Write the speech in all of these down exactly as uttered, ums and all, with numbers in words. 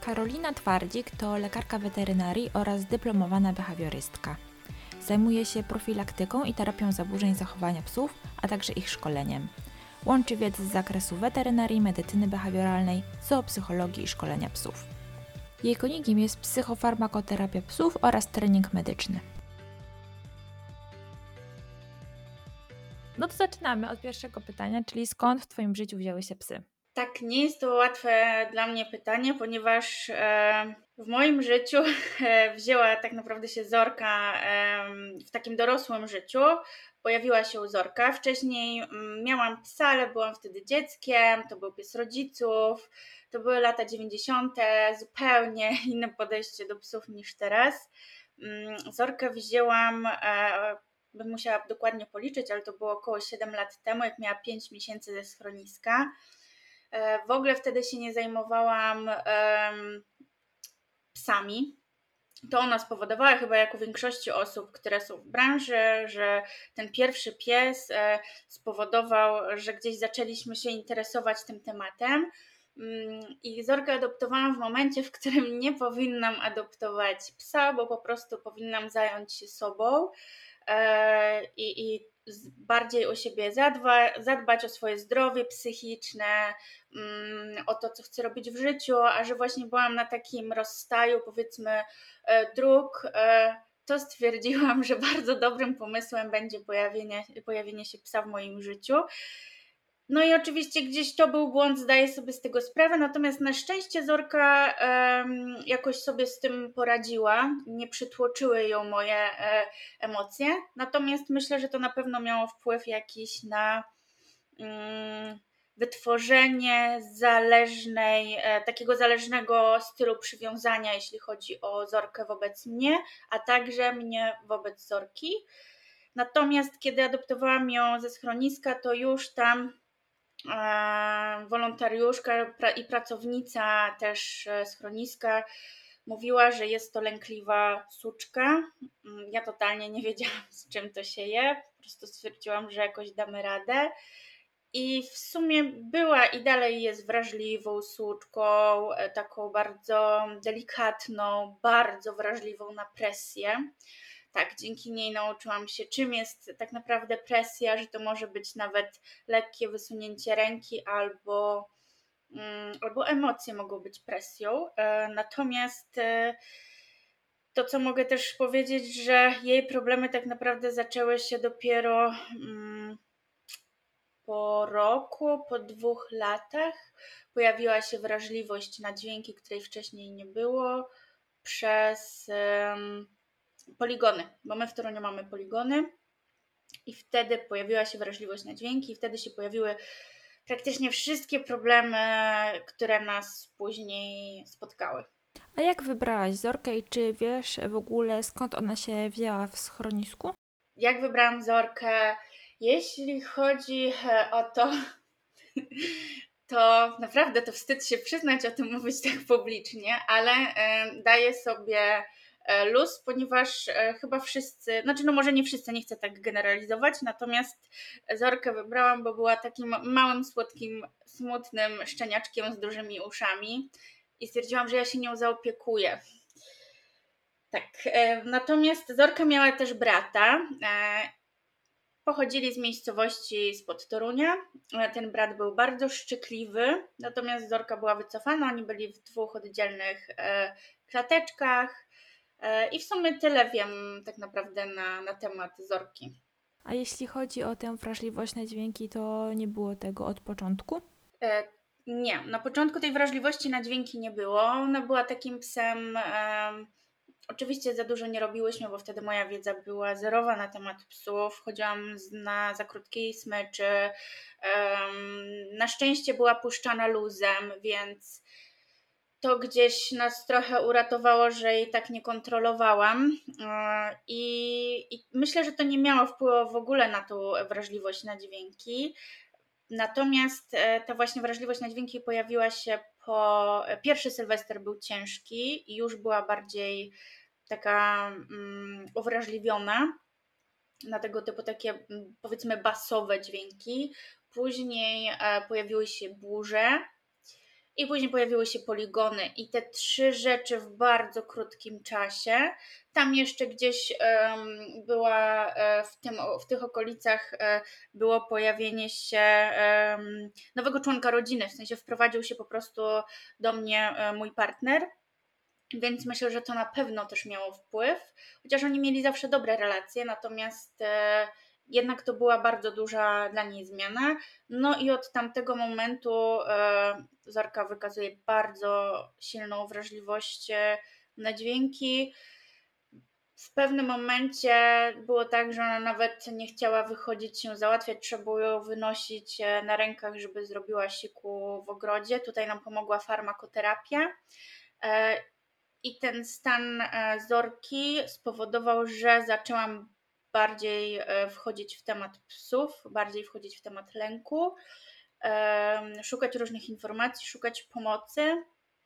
Karolina Twardzik to lekarka weterynarii oraz dyplomowana behawiorystka. Zajmuje się profilaktyką i terapią zaburzeń zachowania psów, a także ich szkoleniem. Łączy wiedzę z zakresu weterynarii, medycyny behawioralnej, zoopsychologii i szkolenia psów. Jej konigiem jest psychofarmakoterapia psów oraz trening medyczny. No to zaczynamy od pierwszego pytania, czyli skąd w Twoim życiu wzięły się psy? Tak, nie jest to łatwe dla mnie pytanie, ponieważ e, w moim życiu e, wzięła tak naprawdę się Zorka e, w takim dorosłym życiu. Pojawiła się Zorka. Wcześniej m, miałam psa, ale byłam wtedy dzieckiem, to był pies rodziców, to były lata dziewięćdziesiąte, zupełnie inne podejście do psów niż teraz. Mm, Zorkę wzięłam, e, bym musiała dokładnie policzyć, ale to było około siedem lat temu, jak miała pięć miesięcy ze schroniska. W ogóle wtedy się nie zajmowałam um, psami. To ona spowodowała, chyba jak u większości osób, które są w branży, że ten pierwszy pies e, spowodował, że gdzieś zaczęliśmy się interesować tym tematem. I Zorkę adoptowałam w momencie, w którym nie powinnam adoptować psa, bo po prostu powinnam zająć się sobą e, i, i bardziej o siebie zadba, zadbać o swoje zdrowie psychiczne, o to, co chcę robić w życiu, a że właśnie byłam na takim rozstaju, powiedzmy, dróg, to stwierdziłam, że bardzo dobrym pomysłem będzie pojawienie, pojawienie się psa w moim życiu. No i oczywiście gdzieś to był błąd, zdaję sobie z tego sprawę, natomiast na szczęście Zorka um, jakoś sobie z tym poradziła, nie przytłoczyły ją moje e, emocje, natomiast myślę, że to na pewno miało wpływ jakiś na um, wytworzenie zależnej, e, takiego zależnego stylu przywiązania, jeśli chodzi o Zorkę wobec mnie, a także mnie wobec Zorki. Natomiast kiedy adoptowałam ją ze schroniska, to już tam wolontariuszka i pracownica też schroniska mówiła, że jest to lękliwa suczka. Ja totalnie nie wiedziałam, z czym to się je, po prostu stwierdziłam, że jakoś damy radę. I w sumie była i dalej jest wrażliwą suczką, taką bardzo delikatną, bardzo wrażliwą na presję. Tak, dzięki niej nauczyłam się, czym jest tak naprawdę presja, że to może być nawet lekkie wysunięcie ręki albo, um, albo emocje mogą być presją. E, natomiast e, to, co mogę też powiedzieć, że jej problemy tak naprawdę zaczęły się dopiero um, po roku, po dwóch latach. Pojawiła się wrażliwość na dźwięki, której wcześniej nie było, przez um, poligony, bo my w Toruniu mamy poligony i wtedy pojawiła się wrażliwość na dźwięki i wtedy się pojawiły praktycznie wszystkie problemy, które nas później spotkały. A jak wybrałaś Zorkę i czy wiesz w ogóle, skąd ona się wzięła w schronisku? Jak wybrałam Zorkę? Jeśli chodzi o to, to naprawdę to wstyd się przyznać o tym, mówić tak publicznie, ale daję sobie luz, ponieważ chyba wszyscy, znaczy no może nie wszyscy, nie chcę tak generalizować, natomiast Zorkę wybrałam, bo była takim małym, słodkim, smutnym szczeniaczkiem z dużymi uszami i stwierdziłam, że ja się nią zaopiekuję. Tak, natomiast Zorka miała też brata. Pochodzili z miejscowości spod Torunia. Ten brat był bardzo szczykliwy, natomiast Zorka była wycofana. Oni byli w dwóch oddzielnych klateczkach i w sumie tyle wiem tak naprawdę na, na temat Zorki. A jeśli chodzi o tę wrażliwość na dźwięki, to nie było tego od początku? E, nie, na początku tej wrażliwości na dźwięki nie było. Ona była takim psem... E, Oczywiście za dużo nie robiłyśmy, bo wtedy moja wiedza była zerowa na temat psów. Chodziłam na za krótkiej smyczy. Na szczęście była puszczana luzem, więc to gdzieś nas trochę uratowało, że jej tak nie kontrolowałam. I, i myślę, że to nie miało wpływu w ogóle na tą wrażliwość na dźwięki. Natomiast ta właśnie wrażliwość na dźwięki pojawiła się po... Pierwszy Sylwester był ciężki i już była bardziej taka um, uwrażliwiona na tego typu takie, powiedzmy, basowe dźwięki. Później e, pojawiły się burze i później pojawiły się poligony i te trzy rzeczy w bardzo krótkim czasie. Tam jeszcze gdzieś um, była e, w, tym, w tych okolicach e, było pojawienie się um, nowego członka rodziny, w sensie wprowadził się po prostu do mnie e, mój partner, więc myślę, że to na pewno też miało wpływ, chociaż oni mieli zawsze dobre relacje, natomiast e, jednak to była bardzo duża dla niej zmiana. No i od tamtego momentu e, Zorka wykazuje bardzo silną wrażliwość e, na dźwięki. W pewnym momencie było tak, że ona nawet nie chciała wychodzić się załatwiać, trzeba było ją wynosić e, na rękach, żeby zrobiła siku w ogrodzie. Tutaj nam pomogła farmakoterapia. E, I ten stan e, Zorki spowodował, że zaczęłam bardziej e, wchodzić w temat psów, bardziej wchodzić w temat lęku, e, szukać różnych informacji, szukać pomocy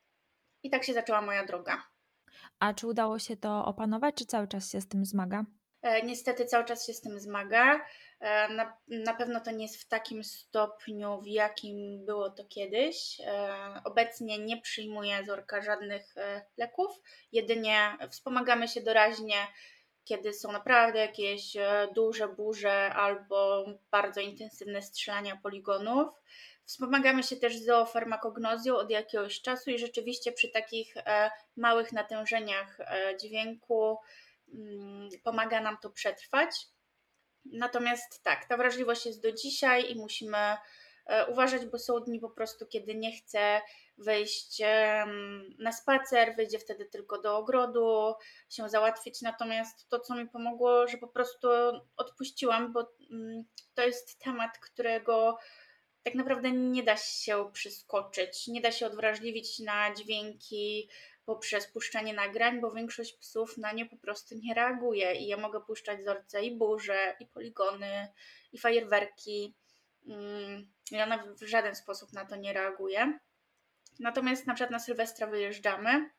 i tak się zaczęła moja droga. A czy udało się to opanować, czy cały czas się z tym zmaga? E, Niestety cały czas się z tym zmaga. E, Na, na pewno to nie jest w takim stopniu, w jakim było to kiedyś. E, Obecnie nie przyjmuje Zorka żadnych e, leków, jedynie wspomagamy się doraźnie, kiedy są naprawdę jakieś e, duże burze albo bardzo intensywne strzelania poligonów. Wspomagamy się też zoofarmakognozją od jakiegoś czasu i rzeczywiście przy takich e, małych natężeniach e, dźwięku mm, pomaga nam to przetrwać. Natomiast tak, ta wrażliwość jest do dzisiaj i musimy e, uważać, bo są dni po prostu, kiedy nie chce wyjść em, na spacer, wyjdzie wtedy tylko do ogrodu, się załatwić. Natomiast to, co mi pomogło, że po prostu odpuściłam, bo mm, to jest temat, którego tak naprawdę nie da się przeskoczyć, nie da się odwrażliwić na dźwięki poprzez puszczanie nagrań, bo większość psów na nie po prostu nie reaguje i ja mogę puszczać Zorce i burze, i poligony, i fajerwerki mm, i ona w żaden sposób na to nie reaguje. Natomiast na przykład na Sylwestra wyjeżdżamy,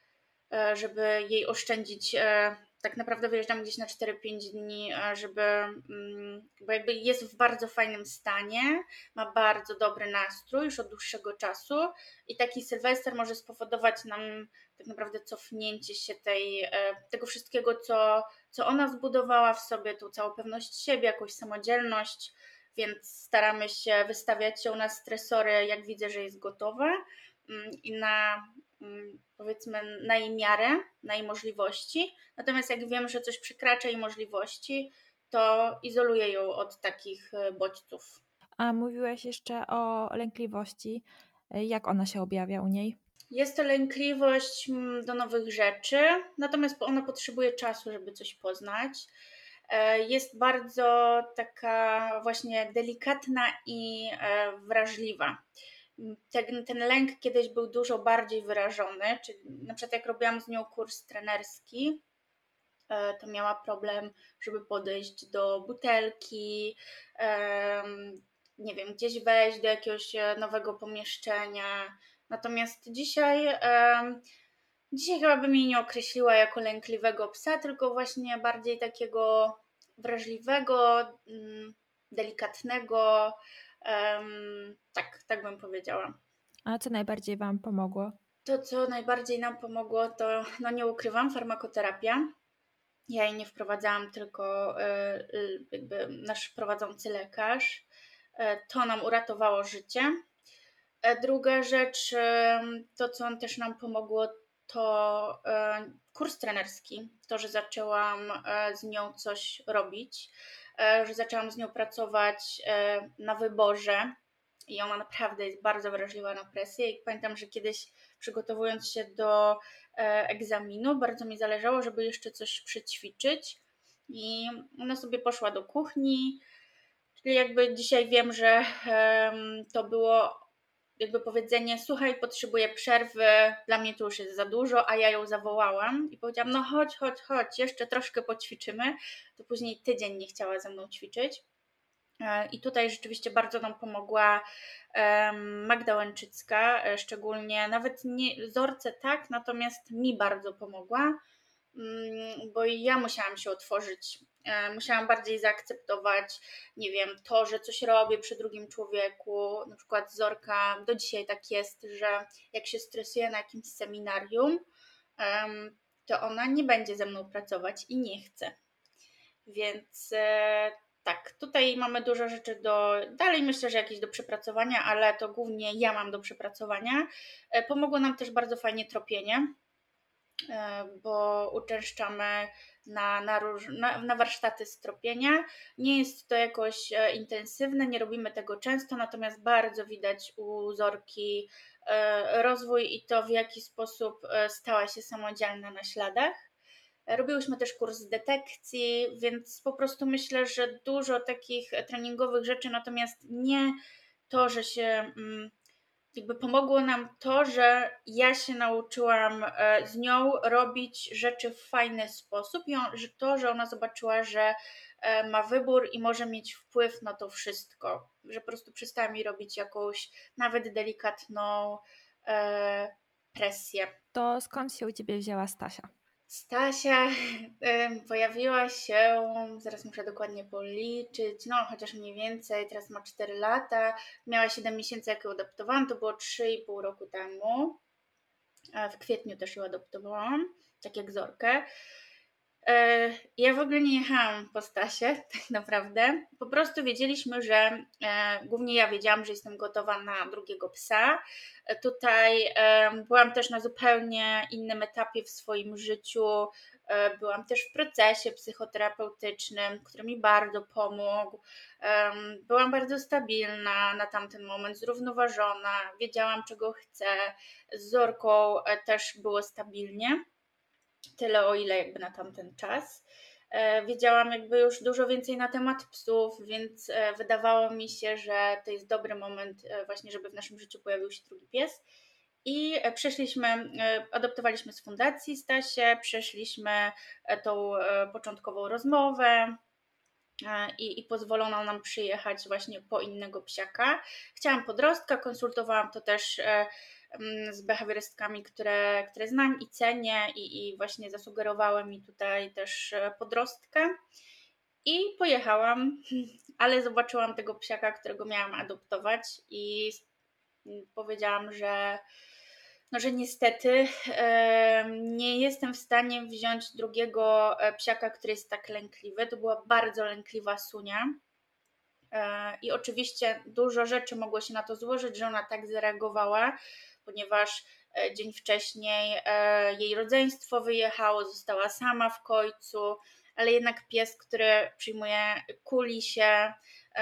e, żeby jej oszczędzić, e, tak naprawdę wyjeżdżamy gdzieś na cztery pięć dni, e, żeby, mm, bo jakby jest w bardzo fajnym stanie, ma bardzo dobry nastrój już od dłuższego czasu i taki Sylwester może spowodować nam tak naprawdę cofnięcie się tej, e, tego wszystkiego, co, co ona zbudowała w sobie, tą całą pewność siebie, jakąś samodzielność, więc staramy się wystawiać ją na stresory, jak widzę, że jest gotowa mm, i na mm, powiedzmy na jej miarę, na jej możliwości. Natomiast jak wiem, że coś przekracza jej możliwości, to izoluję ją od takich e, bodźców. A mówiłaś jeszcze o lękliwości. Jak ona się objawia u niej? Jest to lękliwość mm, do nowych rzeczy, natomiast ona potrzebuje czasu, żeby coś poznać. E, Jest bardzo taka właśnie delikatna i e, wrażliwa. Ten, ten lęk kiedyś był dużo bardziej wyrażony, czyli na przykład jak robiłam z nią kurs trenerski, e, to miała problem, żeby podejść do butelki, em, nie wiem, gdzieś wejść do jakiegoś e, nowego pomieszczenia. Natomiast dzisiaj, em, dzisiaj chyba bym jej nie określiła jako lękliwego psa, tylko właśnie bardziej takiego wrażliwego, mm, delikatnego. em, tak, tak bym powiedziała. A co najbardziej Wam pomogło? To, co najbardziej nam pomogło, to, no nie ukrywam, farmakoterapia. Ja jej nie wprowadzałam, tylko y, y, jakby nasz prowadzący lekarz. E, To nam uratowało życie. E, Druga rzecz, e, to co też nam pomogło, to e, kurs trenerski. To, że zaczęłam e, z nią coś robić, e, że zaczęłam z nią pracować e, na wyborze i ona naprawdę jest bardzo wrażliwa na presję. I pamiętam, że kiedyś przygotowując się do e, egzaminu, bardzo mi zależało, żeby jeszcze coś przećwiczyć. I ona sobie poszła do kuchni, czyli jakby dzisiaj wiem, że em, to było jakby powiedzenie: słuchaj, potrzebuję przerwy, dla mnie to już jest za dużo, a ja ją zawołałam i powiedziałam: no chodź, chodź, chodź, jeszcze troszkę poćwiczymy. To później tydzień nie chciała ze mną ćwiczyć. E, I tutaj rzeczywiście bardzo nam pomogła em, Magda Łęczycka, e, szczególnie nawet nie Zorce tak, natomiast mi bardzo pomogła, mm, bo ja musiałam się otworzyć Musiałam bardziej zaakceptować, nie wiem, to, że coś robię przy drugim człowieku. Na przykład Zorka, do dzisiaj tak jest, że jak się stresuje na jakimś seminarium, to ona nie będzie ze mną pracować i nie chce. Więc e, tak, tutaj mamy dużo rzeczy do, dalej myślę, że jakieś do przepracowania, ale to głównie ja mam do przepracowania. E, pomogło nam też bardzo fajnie tropienie, e, bo uczęszczamy na, na, róż, na, na warsztaty stropienia. Nie jest to jakoś e, intensywne, nie robimy tego często, natomiast bardzo widać u Zorki e, rozwój i to, w jaki sposób e, stała się samodzielna na śladach. Robiłyśmy też kurs detekcji, więc po prostu myślę, że dużo takich treningowych rzeczy, natomiast nie to, że się jakby pomogło nam to, że ja się nauczyłam z nią robić rzeczy w fajny sposób i on, że to, że ona zobaczyła, że ma wybór i może mieć wpływ na to wszystko, że po prostu przestała mi robić jakąś nawet delikatną e, presję. To skąd się u Ciebie wzięła Stasia? Stasia pojawiła się, zaraz muszę dokładnie policzyć, no chociaż mniej więcej, teraz ma cztery lata, miała siedem miesięcy jak ją adoptowałam, to było trzy i pół roku temu, w kwietniu też ją adoptowałam, tak jak Zorkę. Ja w ogóle nie jechałam po Stasie, tak naprawdę. Po prostu wiedzieliśmy, że e, głównie ja wiedziałam, że jestem gotowa na drugiego psa. E, tutaj e, byłam też na zupełnie innym etapie w swoim życiu. E, byłam też w procesie psychoterapeutycznym, który mi bardzo pomógł. E, byłam bardzo stabilna na tamten moment, zrównoważona, wiedziałam, czego chcę. Z Zorką e, też było stabilnie. Tyle, o ile jakby na tamten czas. E, wiedziałam jakby już dużo więcej na temat psów, więc e, wydawało mi się, że to jest dobry moment e, właśnie, żeby w naszym życiu pojawił się drugi pies. I e, przeszliśmy, e, adoptowaliśmy z fundacji Stasię, przeszliśmy e, tą e, początkową rozmowę, i, i pozwolono nam przyjechać właśnie po innego psiaka. Chciałam podrostka, konsultowałam to też e, z behawiorystkami, które, które znam i cenię i, i właśnie zasugerowały mi tutaj też e, podrostkę i pojechałam, ale zobaczyłam tego psiaka, którego miałam adoptować i powiedziałam, że no, że niestety e, nie jestem w stanie wziąć drugiego psiaka, który jest tak lękliwy. To była bardzo lękliwa Sunia. E, I oczywiście dużo rzeczy mogło się na to złożyć, że ona tak zareagowała, ponieważ e, dzień wcześniej e, jej rodzeństwo wyjechało, została sama w końcu, ale jednak pies, który przyjmuje, kuli się,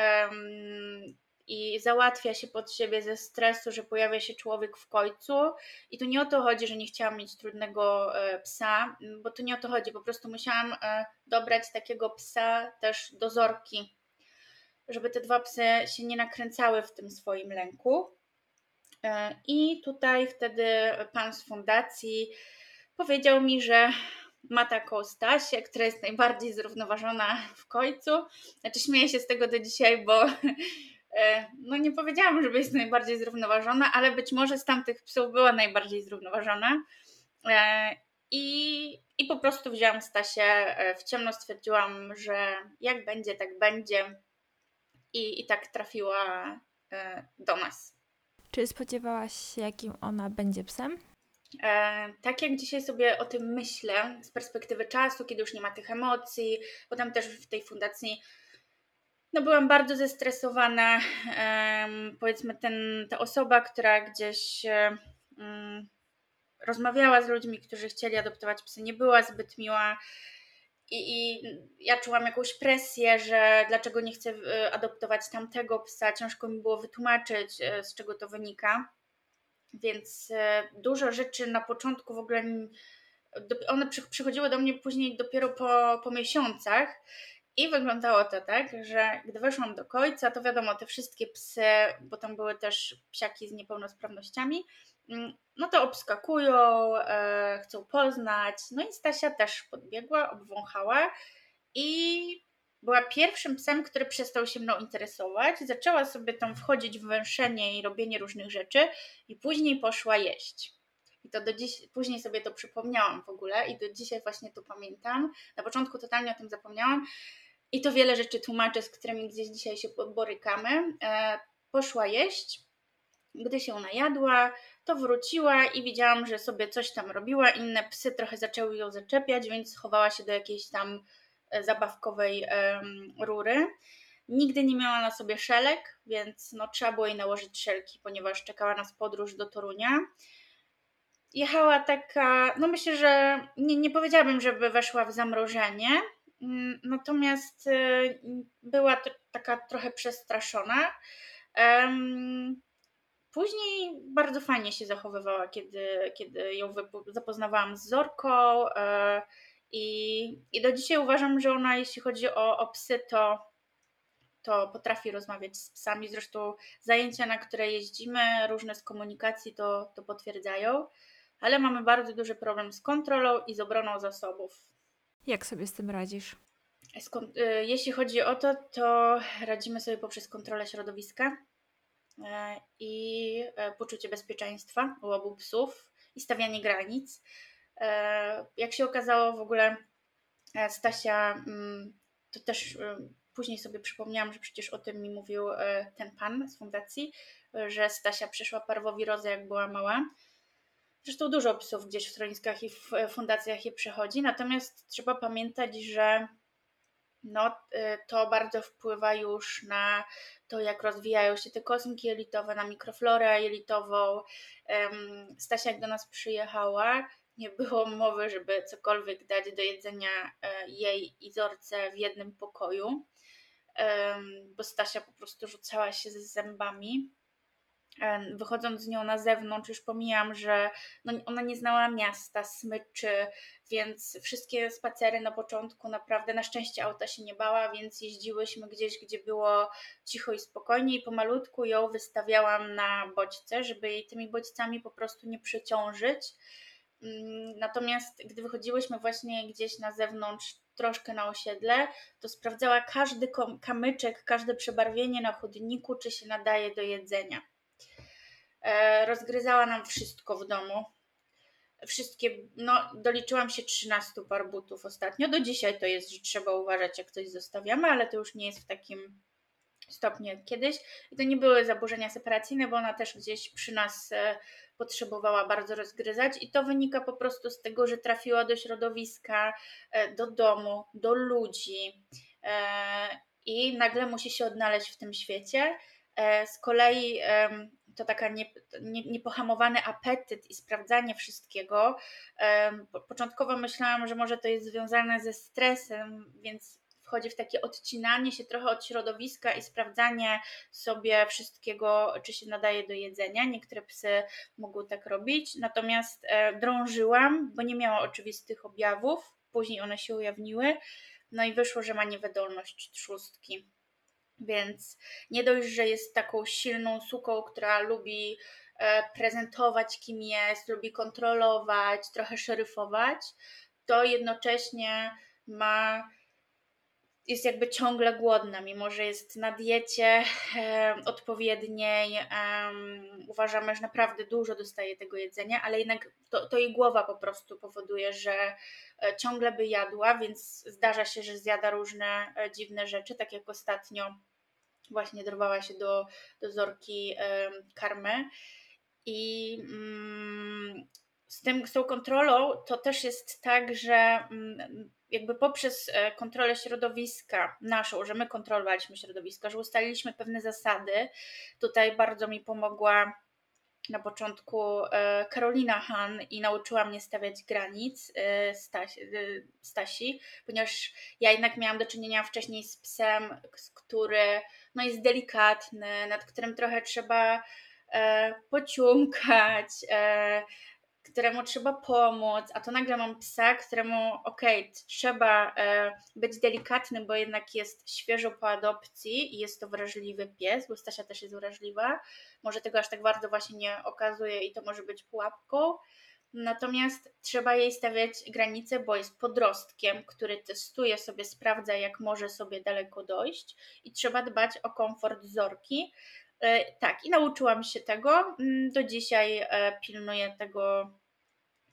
i załatwia się pod siebie ze stresu, że pojawia się człowiek w końcu. I tu nie o to chodzi, że nie chciałam mieć trudnego psa, bo tu nie o to chodzi, po prostu musiałam dobrać takiego psa też do Zorki, żeby te dwa psy się nie nakręcały w tym swoim lęku. I tutaj wtedy pan z fundacji powiedział mi, że ma taką Stasię, która jest najbardziej zrównoważona w końcu. Znaczy śmieję się z tego do dzisiaj, bo no nie powiedziałam, żeby jest najbardziej zrównoważona, ale być może z tamtych psów była najbardziej zrównoważona. I, i po prostu wzięłam Stasię w ciemno, stwierdziłam, że jak będzie, tak będzie. I, i tak trafiła do nas. Czy spodziewałaś się, jakim ona będzie psem? E, tak jak dzisiaj sobie o tym myślę, z perspektywy czasu, kiedy już nie ma tych emocji, bo tam też w tej fundacji no byłam bardzo zestresowana. E, powiedzmy, ten, ta osoba, która gdzieś e, mm, rozmawiała z ludźmi, którzy chcieli adoptować psy, nie była zbyt miła. I, I ja czułam jakąś presję, że dlaczego nie chcę adoptować tamtego psa. Ciężko mi było wytłumaczyć, z czego to wynika. Więc dużo rzeczy na początku w ogóle, one przychodziły do mnie później dopiero po, po miesiącach i wyglądało to tak, że gdy weszłam do końca, to wiadomo, te wszystkie psy, bo tam były też psiaki z niepełnosprawnościami, no to obskakują, e, chcą poznać. No i Stasia też podbiegła, obwąchała i była pierwszym psem, który przestał się mną interesować. Zaczęła sobie tam wchodzić w węszenie i robienie różnych rzeczy i później poszła jeść. I to do dziś, później sobie to przypomniałam w ogóle i do dzisiaj właśnie to pamiętam. Na początku totalnie o tym zapomniałam i to wiele rzeczy tłumaczy, z którymi gdzieś dzisiaj się borykamy. E, poszła jeść, gdy się najadła, to wróciła i widziałam, że sobie coś tam robiła. Inne psy trochę zaczęły ją zaczepiać, więc schowała się do jakiejś tam zabawkowej um, rury. Nigdy nie miała na sobie szelek, więc no, trzeba było jej nałożyć szelki, ponieważ czekała nas podróż do Torunia. Jechała taka, no myślę, że nie, nie powiedziałabym, żeby weszła w zamrożenie, natomiast była to taka trochę przestraszona. Um, Później bardzo fajnie się zachowywała, kiedy, kiedy ją zapoznawałam z Zorką e, i, i do dzisiaj uważam, że ona, jeśli chodzi o, o psy, to, to potrafi rozmawiać z psami. Zresztą zajęcia, na które jeździmy, różne z komunikacji to, to potwierdzają, ale mamy bardzo duży problem z kontrolą i z obroną zasobów. Jak sobie z tym radzisz? Skąd, e, jeśli chodzi o to, to radzimy sobie poprzez kontrolę środowiska i poczucie bezpieczeństwa u obu psów i stawianie granic. Jak się okazało, w ogóle Stasia, to też później sobie przypomniałam, że przecież o tym mi mówił ten pan z fundacji, że Stasia przeszła parwowirozę, jak była mała. Zresztą dużo psów gdzieś w schroniskach i w fundacjach je przechodzi, natomiast trzeba pamiętać, że no, to bardzo wpływa już na to, jak rozwijają się te kosmki jelitowe, na mikroflorę jelitową. Stasia, jak do nas przyjechała, nie było mowy, żeby cokolwiek dać do jedzenia jej i Zorce w jednym pokoju, bo Stasia po prostu rzucała się z zębami. Wychodząc z nią na zewnątrz, już pomijam, że no ona nie znała miasta, smyczy, więc wszystkie spacery na początku naprawdę, na szczęście auta się nie bała, więc jeździłyśmy gdzieś, gdzie było cicho i spokojnie i pomalutku ją wystawiałam na bodźce, żeby jej tymi bodźcami po prostu nie przeciążyć. Natomiast gdy wychodziłyśmy właśnie gdzieś na zewnątrz, troszkę na osiedle, to sprawdzała każdy kamyczek, każde przebarwienie na chodniku, czy się nadaje do jedzenia. Rozgryzała nam wszystko w domu. Wszystkie, no doliczyłam się trzynastu par butów ostatnio. Do dzisiaj to jest, że trzeba uważać, jak coś zostawiamy, ale to już nie jest w takim stopniu jak kiedyś. I to nie były zaburzenia separacyjne, bo ona też gdzieś przy nas potrzebowała bardzo rozgryzać i to wynika po prostu z tego, że trafiła do środowiska, do domu, do ludzi i nagle musi się odnaleźć w tym świecie. Z kolei to taka nie, nie, niepohamowany apetyt i sprawdzanie wszystkiego. Początkowo myślałam, że może to jest związane ze stresem, więc wchodzi w takie odcinanie się trochę od środowiska i sprawdzanie sobie wszystkiego, czy się nadaje do jedzenia. Niektóre psy mogą tak robić, natomiast drążyłam, bo nie miała oczywistych objawów. Później one się ujawniły, no i wyszło, że ma niewydolność trzustki. Więc nie dość, że jest taką silną suką, która lubi prezentować, kim jest, lubi kontrolować, trochę szeryfować, to jednocześnie ma, jest jakby ciągle głodna, mimo że jest na diecie e, odpowiedniej. E, uważamy, że naprawdę dużo dostaje tego jedzenia, ale jednak to, to jej głowa po prostu powoduje, że ciągle by jadła, więc zdarza się, że zjada różne dziwne rzeczy, tak jak ostatnio właśnie dorwała się do, do Zorki e, karmy i mm, z, tym, z tą kontrolą to też jest tak, że mm, jakby poprzez kontrolę środowiska naszą, że my kontrolowaliśmy środowisko, że ustaliliśmy pewne zasady. Tutaj bardzo mi pomogła na początku Karolina Han i nauczyła mnie stawiać granic Stasi, Stasi, ponieważ ja jednak miałam do czynienia wcześniej z psem, który no, jest delikatny, nad którym trochę trzeba e, pociumkać, e, któremu trzeba pomóc, a to nagle mam psa, któremu okej, okay, trzeba e, być delikatnym, bo jednak jest świeżo po adopcji i jest to wrażliwy pies, bo Stasia też jest wrażliwa, może tego aż tak bardzo właśnie nie okazuje i to może być pułapką, natomiast trzeba jej stawiać granice, bo jest podrostkiem, który testuje sobie, sprawdza, jak może sobie daleko dojść i trzeba dbać o komfort Zorki. E, tak, i nauczyłam się tego, do dzisiaj e, pilnuję tego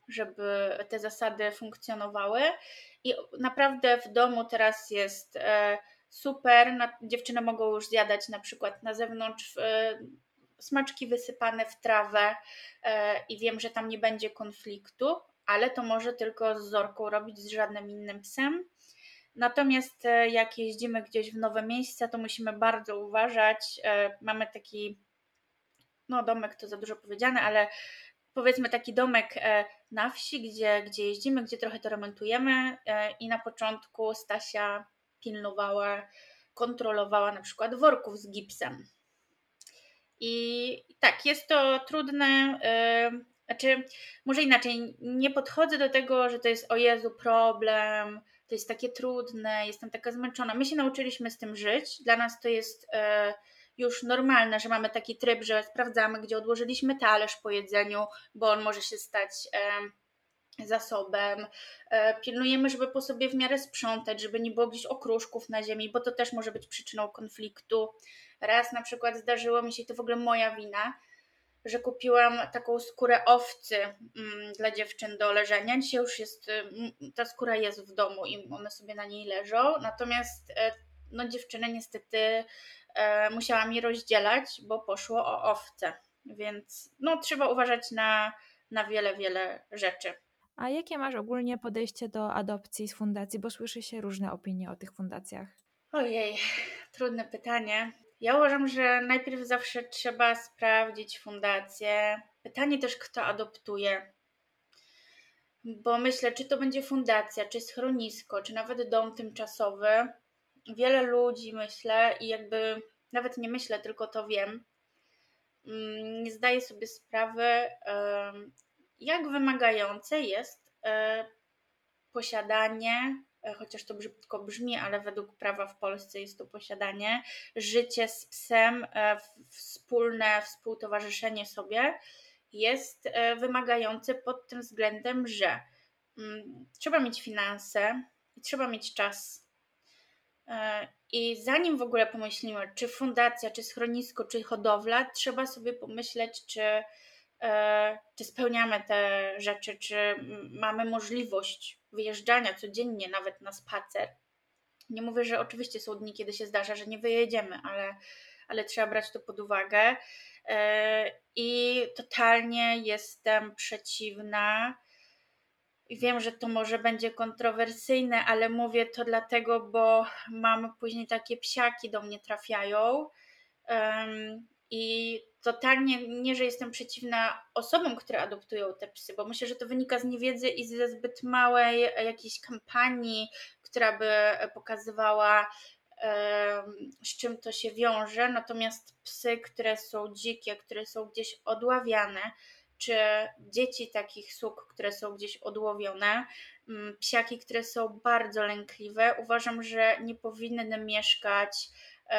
żeby te zasady funkcjonowały. I naprawdę w domu teraz jest e, super. Na, dziewczyny mogą już zjadać na przykład na zewnątrz e, smaczki wysypane w trawę e, i wiem, że tam nie będzie konfliktu, ale to może tylko z Zorką robić, z żadnym innym psem. Natomiast e, jak jeździmy gdzieś w nowe miejsca, to musimy bardzo uważać. E, mamy taki, no domek to za dużo powiedziane, ale powiedzmy taki domek e, na wsi, gdzie, gdzie jeździmy, gdzie trochę to remontujemy e, i na początku Stasia pilnowała, kontrolowała na przykład worków z gipsem. I tak, jest to trudne, yy, znaczy może inaczej, nie podchodzę do tego, że to jest o Jezu problem, to jest takie trudne, jestem taka zmęczona. My się nauczyliśmy z tym żyć, dla nas to jest yy, już normalne, że mamy taki tryb, że sprawdzamy, gdzie odłożyliśmy talerz po jedzeniu, bo on może się stać yy, zasobem. Yy, pilnujemy, żeby po sobie w miarę sprzątać, żeby nie było gdzieś okruszków na ziemi, bo to też może być przyczyną konfliktu. Raz na przykład zdarzyło mi się, to w ogóle moja wina, że kupiłam taką skórę owcy mm, dla dziewczyn do leżenia. Dzisiaj już jest, mm, ta skóra jest w domu i one sobie na niej leżą. Natomiast e, no dziewczyny niestety e, musiałam je rozdzielać, bo poszło o owce. Więc no trzeba uważać na, na wiele, wiele rzeczy. A jakie masz ogólnie podejście do adopcji z fundacji? Bo słyszy się różne opinie o tych fundacjach. Ojej, trudne pytanie. Ja uważam, że najpierw zawsze trzeba sprawdzić fundację. Pytanie też, kto adoptuje. Bo myślę, czy to będzie fundacja, czy schronisko, czy nawet dom tymczasowy. Wiele ludzi, myślę, i jakby nawet nie myślę, tylko to wiem, mm, nie zdaję sobie sprawy, em, jak wymagające jest e, posiadanie, e, chociaż to brzydko brzmi, ale według prawa w Polsce jest to posiadanie, życie z psem, e, w- wspólne współtowarzyszenie sobie jest e, wymagające pod tym względem, że mm, trzeba mieć finanse i trzeba mieć czas. E, I zanim w ogóle pomyślimy, czy fundacja, czy schronisko, czy hodowla, trzeba sobie pomyśleć, czy, e, czy spełniamy te rzeczy, czy m- mamy możliwość wyjeżdżania codziennie nawet na spacer. Nie mówię, że oczywiście są dni, kiedy się zdarza, że nie wyjedziemy, ale, ale trzeba brać to pod uwagę. E, I totalnie jestem przeciwna. I wiem, że to może będzie kontrowersyjne, ale mówię to dlatego, bo mamy później takie psiaki do mnie trafiają. Um, I totalnie nie, że jestem przeciwna osobom, które adoptują te psy, bo myślę, że to wynika z niewiedzy i ze zbyt małej e, jakiejś kampanii, która by pokazywała, um, z czym to się wiąże. Natomiast psy, które są dzikie, które są gdzieś odławiane, czy dzieci takich suk, które są gdzieś odłowione, mm, psiaki, które są bardzo lękliwe, uważam, że nie powinny mieszkać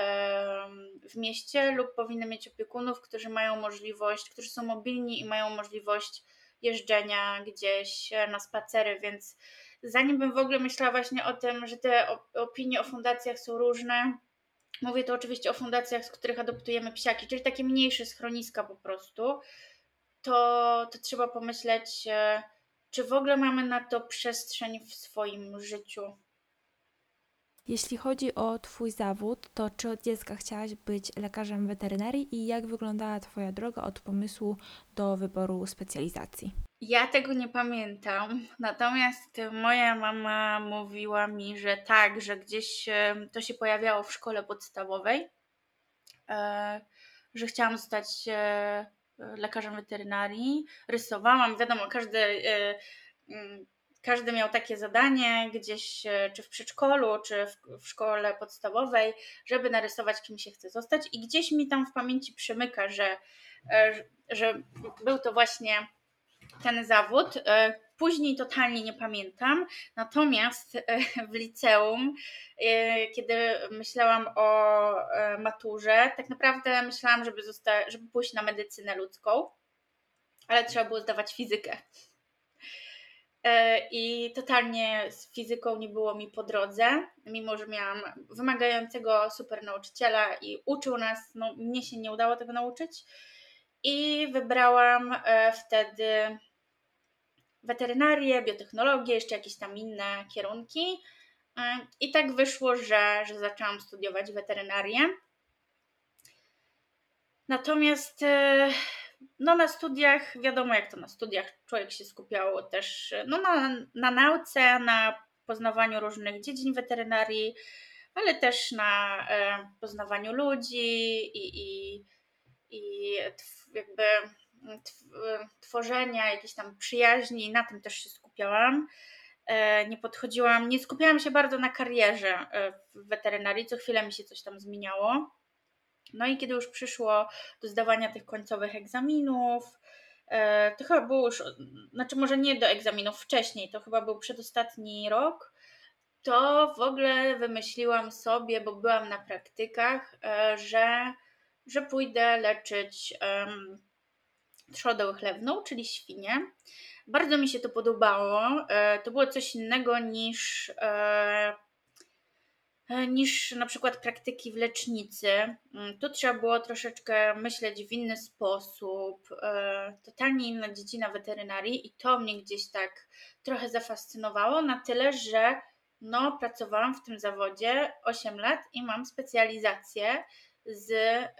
w mieście lub powinny mieć opiekunów, którzy mają możliwość, którzy są mobilni i mają możliwość jeżdżenia gdzieś na spacery, więc zanim bym w ogóle myślała właśnie o tym, że te opinie o fundacjach są różne, mówię tu oczywiście o fundacjach, z których adoptujemy psiaki, czyli takie mniejsze schroniska po prostu, to, to trzeba pomyśleć, e, czy w ogóle mamy na to przestrzeń w swoim życiu. Jeśli chodzi o Twój zawód, to czy od dziecka chciałaś być lekarzem weterynarii i jak wyglądała Twoja droga od pomysłu do wyboru specjalizacji? Ja tego nie pamiętam, natomiast moja mama mówiła mi, że tak, że gdzieś e, to się pojawiało w szkole podstawowej, e, że chciałam zostać e, lekarzem weterynarii. Rysowałam, wiadomo, każdy, e, mm, każdy miał takie zadanie gdzieś, e, czy w przedszkolu, czy w, w szkole podstawowej, żeby narysować, kim się chce zostać. I gdzieś mi tam w pamięci przemyka, że, e, że był to właśnie ten zawód. E, Później totalnie nie pamiętam, natomiast e, w liceum, e, kiedy myślałam o e, maturze, tak naprawdę myślałam, żeby, zosta- żeby pójść na medycynę ludzką, ale trzeba było zdawać fizykę. E, I totalnie z fizyką nie było mi po drodze, mimo że miałam wymagającego super nauczyciela i uczył nas, no mnie się nie udało tego nauczyć. I wybrałam e, wtedy weterynarię, biotechnologię, jeszcze jakieś tam inne kierunki. I tak wyszło, że, że zaczęłam studiować weterynarię. Natomiast no na studiach, wiadomo jak to na studiach, człowiek się skupiał też no na, na nauce, na poznawaniu różnych dziedzin weterynarii, ale też na e, poznawaniu ludzi i, i, i tw, jakby tw, tworzenia jakiejś tam przyjaźni, na tym też się skupiałam. E, nie podchodziłam, nie skupiałam się bardzo na karierze w weterynarii, co chwilę mi się coś tam zmieniało. No i kiedy już przyszło do zdawania tych końcowych egzaminów, to chyba było już, znaczy może nie do egzaminów wcześniej, to chyba był przedostatni rok, to w ogóle wymyśliłam sobie, bo byłam na praktykach, że, że pójdę leczyć um, trzodę chlewną, czyli świnie. Bardzo mi się to podobało. To było coś innego niż niż na przykład praktyki w lecznicy. Tu trzeba było troszeczkę myśleć w inny sposób, totalnie inna dziedzina weterynarii i to mnie gdzieś tak trochę zafascynowało, na tyle, że no, pracowałam w tym zawodzie osiem lat i mam specjalizację z,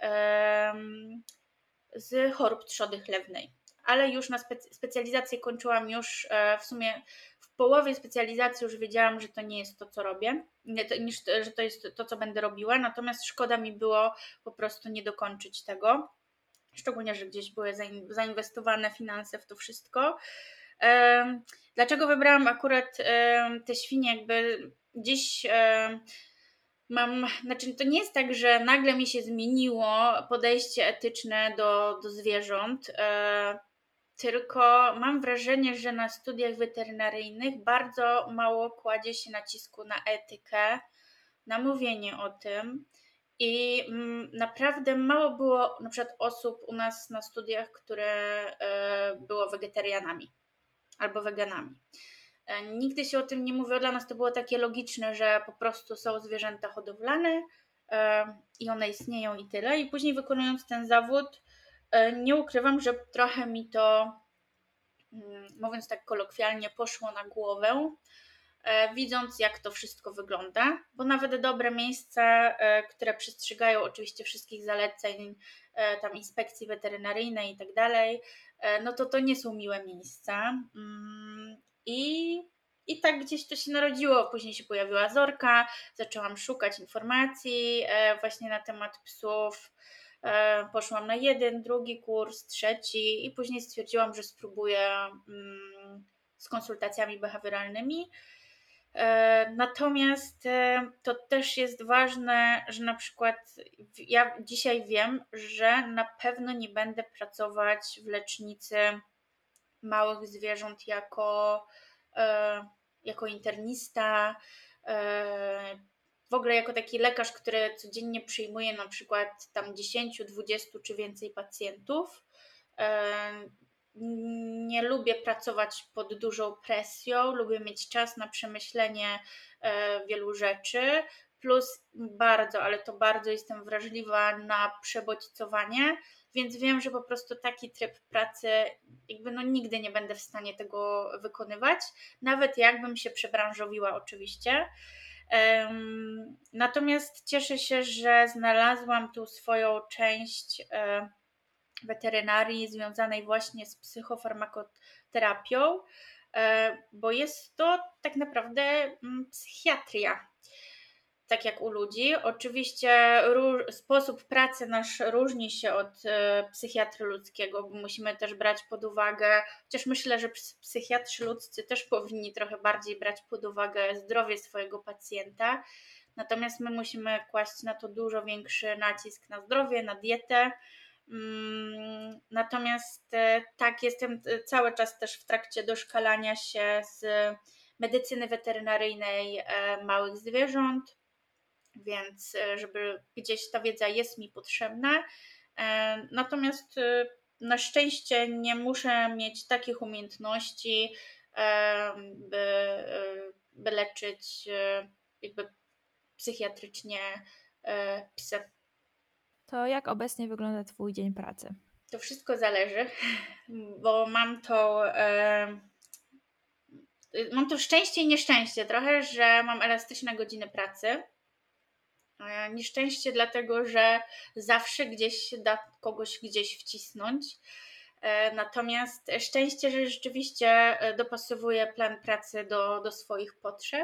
z chorób trzody chlewnej. Ale już na specy- specjalizację kończyłam już w sumie w połowie specjalizacji już wiedziałam, że to nie jest to, co robię, nie, to, niż, że to jest to, co będę robiła, natomiast szkoda mi było po prostu nie dokończyć tego, szczególnie, że gdzieś były zainwestowane finanse w to wszystko. Dlaczego wybrałam akurat te świnie? Jakby dziś mam, znaczy to nie jest tak, że nagle mi się zmieniło podejście etyczne do, do zwierząt, tylko mam wrażenie, że na studiach weterynaryjnych bardzo mało kładzie się nacisku na etykę, na mówienie o tym i naprawdę mało było na przykład osób u nas na studiach, które było wegetarianami albo weganami. Nigdy się o tym nie mówiło, dla nas to było takie logiczne, że po prostu są zwierzęta hodowlane i one istnieją i tyle. I później wykonując ten zawód, nie ukrywam, że trochę mi to, mówiąc tak kolokwialnie, poszło na głowę, widząc jak to wszystko wygląda, bo nawet dobre miejsca, które przestrzegają oczywiście wszystkich zaleceń, tam inspekcji weterynaryjnej i tak dalej, no to to nie są miłe miejsca. I, I tak gdzieś to się narodziło. Później się pojawiła Zorka, zaczęłam szukać informacji właśnie na temat psów. Poszłam na jeden, drugi kurs, trzeci i później stwierdziłam, że spróbuję z konsultacjami behawioralnymi. Natomiast to też jest ważne, że na przykład ja dzisiaj wiem, że na pewno nie będę pracować w lecznicy małych zwierząt jako, jako internista, w ogóle jako taki lekarz, który codziennie przyjmuje na przykład tam dziesięć, dwadzieścia czy więcej pacjentów. Nie lubię pracować pod dużą presją, lubię mieć czas na przemyślenie wielu rzeczy, plus bardzo, ale to bardzo jestem wrażliwa na przebodźcowanie, więc wiem, że po prostu taki tryb pracy jakby no nigdy nie będę w stanie tego wykonywać, nawet jakbym się przebranżowiła oczywiście. Um, natomiast cieszę się, że znalazłam tu swoją część um, weterynarii związanej właśnie z psychofarmakoterapią, um, bo jest to tak naprawdę um, psychiatria. Tak jak u ludzi. Oczywiście róż, sposób pracy nasz różni się od e, psychiatry ludzkiego, bo musimy też brać pod uwagę, chociaż myślę, że psychiatrzy ludzcy też powinni trochę bardziej brać pod uwagę zdrowie swojego pacjenta, natomiast my musimy kłaść na to dużo większy nacisk na zdrowie, na dietę. Mm, natomiast e, tak, jestem cały czas też w trakcie doszkalania się z medycyny weterynaryjnej e, małych zwierząt, więc żeby gdzieś ta wiedza jest mi potrzebna. Natomiast na szczęście nie muszę mieć takich umiejętności, by, by leczyć jakby psychiatrycznie psy. To jak obecnie wygląda Twój dzień pracy? To wszystko zależy, bo mam to mam to szczęście i nieszczęście trochę, że mam elastyczne godziny pracy. Nieszczęście dlatego, że zawsze gdzieś się da kogoś gdzieś wcisnąć. Natomiast szczęście, że rzeczywiście dopasowuję plan pracy do, do swoich potrzeb.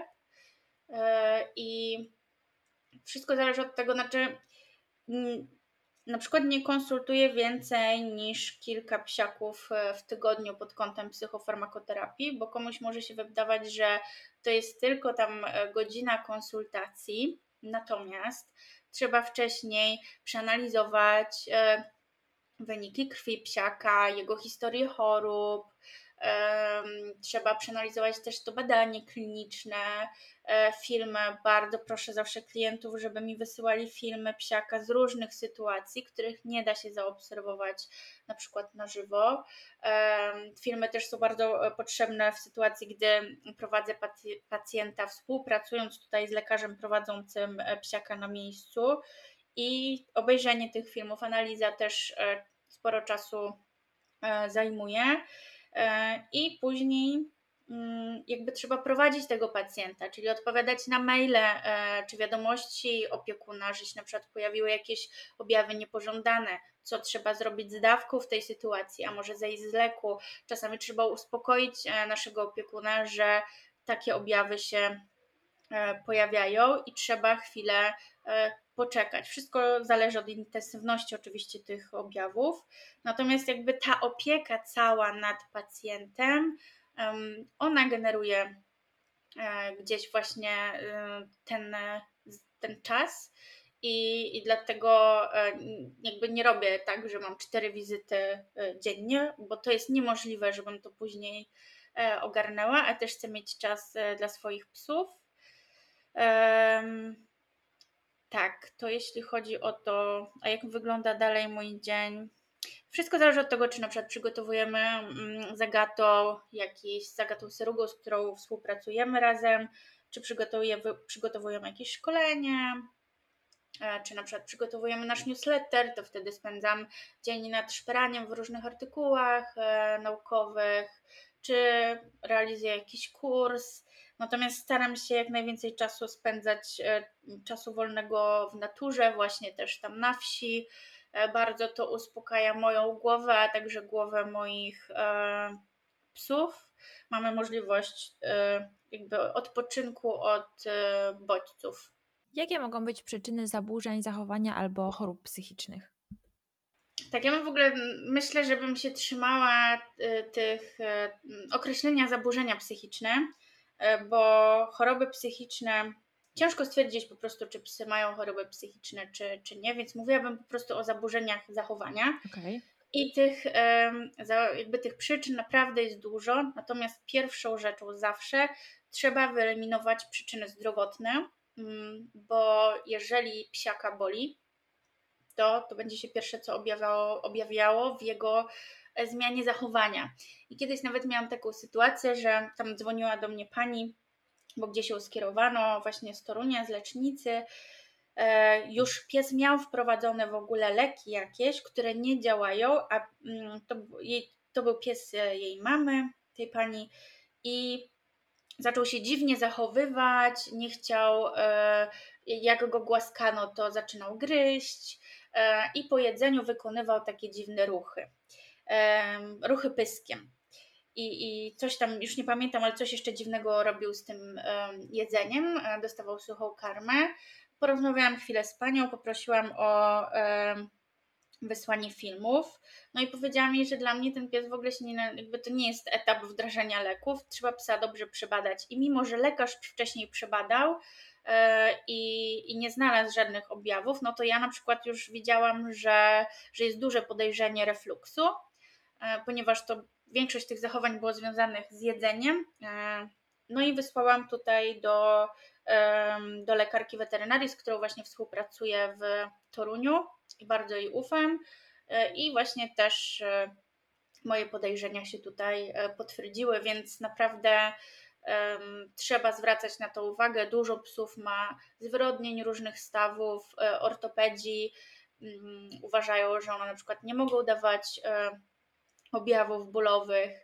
I wszystko zależy od tego, znaczy na przykład nie konsultuję więcej niż kilka psiaków w tygodniu pod kątem psychofarmakoterapii, bo komuś może się wydawać, że to jest tylko tam godzina konsultacji, natomiast trzeba wcześniej przeanalizować wyniki krwi psiaka, jego historię chorób, trzeba przeanalizować też to badanie kliniczne, filmy. Bardzo proszę zawsze klientów, żeby mi wysyłali filmy psiaka z różnych sytuacji, których nie da się zaobserwować na przykład na żywo. Filmy też są bardzo potrzebne w sytuacji, gdy prowadzę pacjenta współpracując tutaj z lekarzem prowadzącym psiaka na miejscu, i obejrzenie tych filmów, analiza też sporo czasu zajmuje. I później jakby trzeba prowadzić tego pacjenta, czyli odpowiadać na maile czy wiadomości opiekuna, że się na przykład pojawiły jakieś objawy niepożądane, co trzeba zrobić z dawką w tej sytuacji, a może zejść z leku. Czasami trzeba uspokoić naszego opiekuna, że takie objawy się pojawiają i trzeba chwilę poczekać. Wszystko zależy od intensywności oczywiście tych objawów, natomiast jakby ta opieka cała nad pacjentem, ona generuje gdzieś właśnie ten, ten czas i, i dlatego jakby nie robię tak, że mam cztery wizyty dziennie, bo to jest niemożliwe, żebym to później ogarnęła, a też chcę mieć czas dla swoich psów. Um, tak, to jeśli chodzi o to, a jak wygląda dalej mój dzień. Wszystko zależy od tego, czy na przykład przygotowujemy z Agatą jakiś, z Agatą Serugą, z którą współpracujemy razem, czy przygotowujemy, przygotowujemy jakieś szkolenie, czy na przykład przygotowujemy nasz newsletter, to wtedy spędzam dzień nad szperaniem w różnych artykułach e, naukowych, czy realizuję jakiś kurs. Natomiast staram się jak najwięcej czasu spędzać, e, czasu wolnego w naturze, właśnie też tam na wsi. E, bardzo to uspokaja moją głowę, a także głowę moich e, psów. Mamy możliwość e, jakby odpoczynku od e, bodźców. Jakie mogą być przyczyny zaburzeń zachowania albo chorób psychicznych? Tak, ja bym w ogóle myślę, żebym się trzymała tych określenia zaburzenia psychiczne, bo choroby psychiczne, ciężko stwierdzić po prostu, czy psy mają choroby psychiczne, czy, czy nie, więc mówiłabym po prostu o zaburzeniach zachowania. Okay. I tych, jakby tych przyczyn naprawdę jest dużo, natomiast pierwszą rzeczą zawsze trzeba wyeliminować przyczyny zdrowotne, bo jeżeli psiaka boli, to, to będzie się pierwsze, co objawiało, objawiało w jego zmianie zachowania. I kiedyś nawet miałam taką sytuację, że tam dzwoniła do mnie pani, bo gdzieś ją skierowano właśnie z Torunia, z lecznicy. Już pies miał wprowadzone w ogóle leki jakieś, które nie działają, a to, jej, to był pies jej mamy, tej pani, i zaczął się dziwnie zachowywać, nie chciał, jak go głaskano, to zaczynał gryźć i po jedzeniu wykonywał takie dziwne ruchy, ruchy pyskiem. I, I coś tam, już nie pamiętam, ale coś jeszcze dziwnego robił z tym jedzeniem, dostawał suchą karmę. Porozmawiałam chwilę z panią, poprosiłam o wysłanie filmów, no i powiedziała mi, że dla mnie ten pies w ogóle się nie, jakby to nie jest etap wdrażania leków, trzeba psa dobrze przebadać i mimo, że lekarz wcześniej przebadał yy, i, i nie znalazł żadnych objawów, no to ja na przykład już widziałam, że, że jest duże podejrzenie refluksu, yy, ponieważ to większość tych zachowań było związanych z jedzeniem, yy, no i wysłałam tutaj do do lekarki weterynarii, z którą właśnie współpracuję w Toruniu i bardzo jej ufam i właśnie też moje podejrzenia się tutaj potwierdziły, więc naprawdę um, trzeba zwracać na to uwagę. Dużo psów ma zwyrodnień różnych stawów, ortopedzi um, uważają, że one na przykład nie mogą dawać um, objawów bólowych,